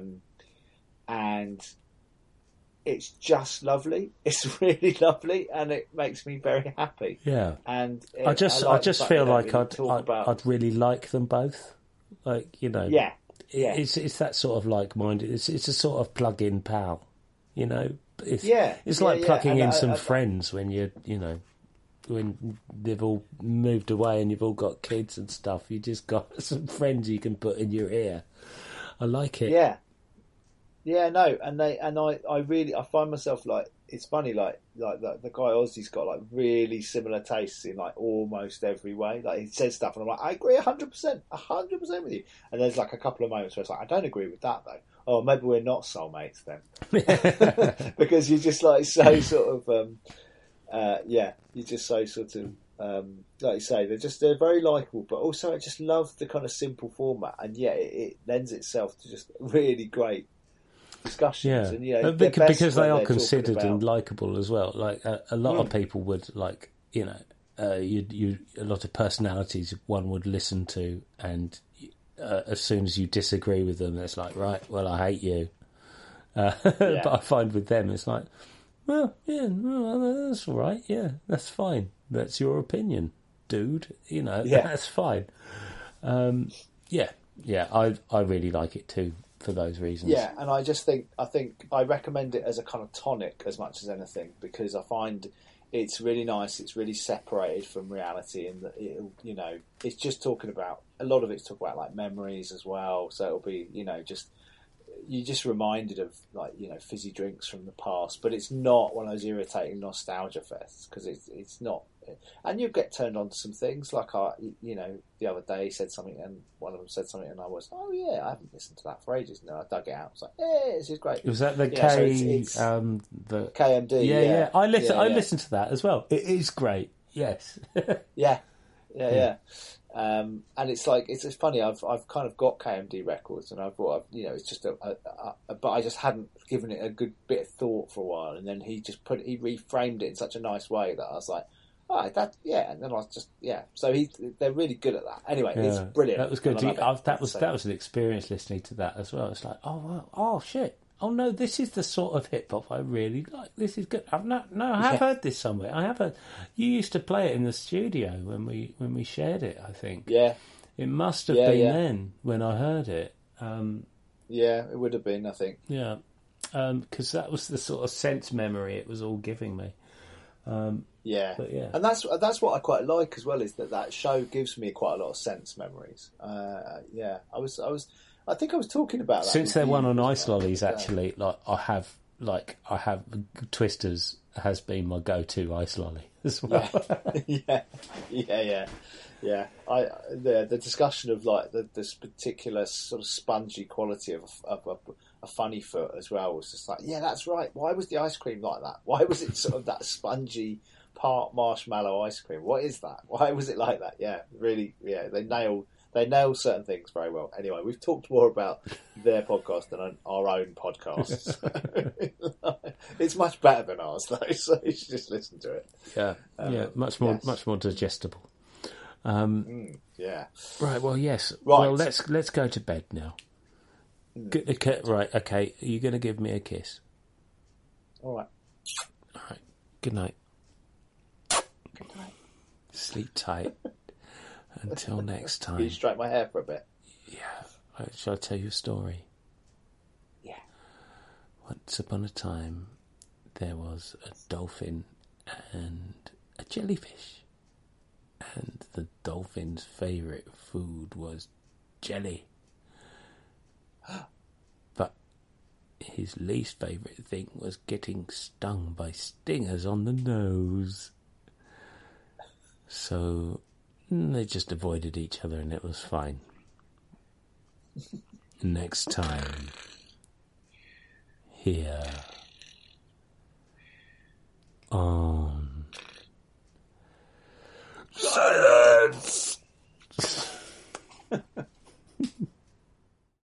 and it's just lovely. It's really lovely, and it makes me very happy. Yeah, and I just feel like I'd really like them both. Like, you know, yeah. It's that sort of like-minded. It's a sort of plug-in pal, you know. It's like plugging in some friends when when they've all moved away and you've all got kids and stuff. You just got some friends you can put in your ear. I like it. Yeah, no, and I find myself like, it's funny, like the guy Ozzy's got like really similar tastes in like almost every way. Like he says stuff and I'm like, I agree 100% with you. And there's like a couple of moments where it's like, I don't agree with that though. Oh, maybe we're not soulmates then. Because you're just like so sort of, you're just so sort of, like you say, they're very likeable, but also I just love the kind of simple format, and yet it lends itself to just really great discussions. Yeah, and because they are considered and likeable as well. Like a lot of people would like, a lot of personalities one would listen to, and as soon as you disagree with them, it's like, right, well, I hate you. But I find with them, it's like, well, yeah, no, that's all right. Yeah, that's fine. That's your opinion, dude. That's fine. I really like it too for those reasons. Yeah, and I think I recommend it as a kind of tonic as much as anything, because I find it's really nice. It's really separated from reality, and it's just talking about, a lot of it's talking about like memories as well. So it'll be, you're just reminded of like, fizzy drinks from the past, but it's not one of those irritating nostalgia fests, because it's not. And you get turned on to some things, like the other day he said something, and one of them said something, and I was, oh yeah, I haven't listened to that for ages. And then I dug it out. I was like, yeah, this is great. Was that the the KMD? Yeah. I listened to that as well. It is great. Yes. Yeah. And it's like, it's funny. I've kind of got KMD records, and I've it's just but I just hadn't given it a good bit of thought for a while, and then he reframed it in such a nice way that I was like, and then I was just, so they're really good at that. Anyway, it's brilliant. That was good. That was an experience listening to that as well. It's like, oh wow, oh shit, oh no, this is the sort of hip hop I really like. This is good. I have heard this somewhere. I have heard. You used to play it in the studio when we shared it, I think. Yeah. It must have been then when I heard it. Yeah, it would have been, I think. Yeah, because that was the sort of sense memory it was all giving me. And that's what I quite like as well, is that show gives me quite a lot of sense memories. I think I was talking about that since they're one on Ice Lollies. Actually, like I have like I have Twisters has been my go-to ice lolly as well. Yeah. The discussion of like this particular sort of spongy quality of a funny foot as well was just like, yeah, that's right. Why was the ice cream like that? Why was it sort of that spongy part marshmallow ice cream? What is that? Why was it like that? Yeah, really. Yeah, they nail certain things very well. Anyway, we've talked more about their podcast than our own podcasts. It's much better than ours, though, so you should just listen to it. Yeah, much more digestible. Yeah. Right. Well, yes. Right. Well, let's go to bed now. Right. Okay. Are you going to give me a kiss? All right. Good night. Good night. Sleep tight. Until next time. Can you straighten my hair for a bit? Yeah. Shall I tell you a story? Yeah. Once upon a time, there was a dolphin and a jellyfish. And the dolphin's favourite food was jelly. But his least favourite thing was getting stung by stingers on the nose. So they just avoided each other and it was fine. Next time, here.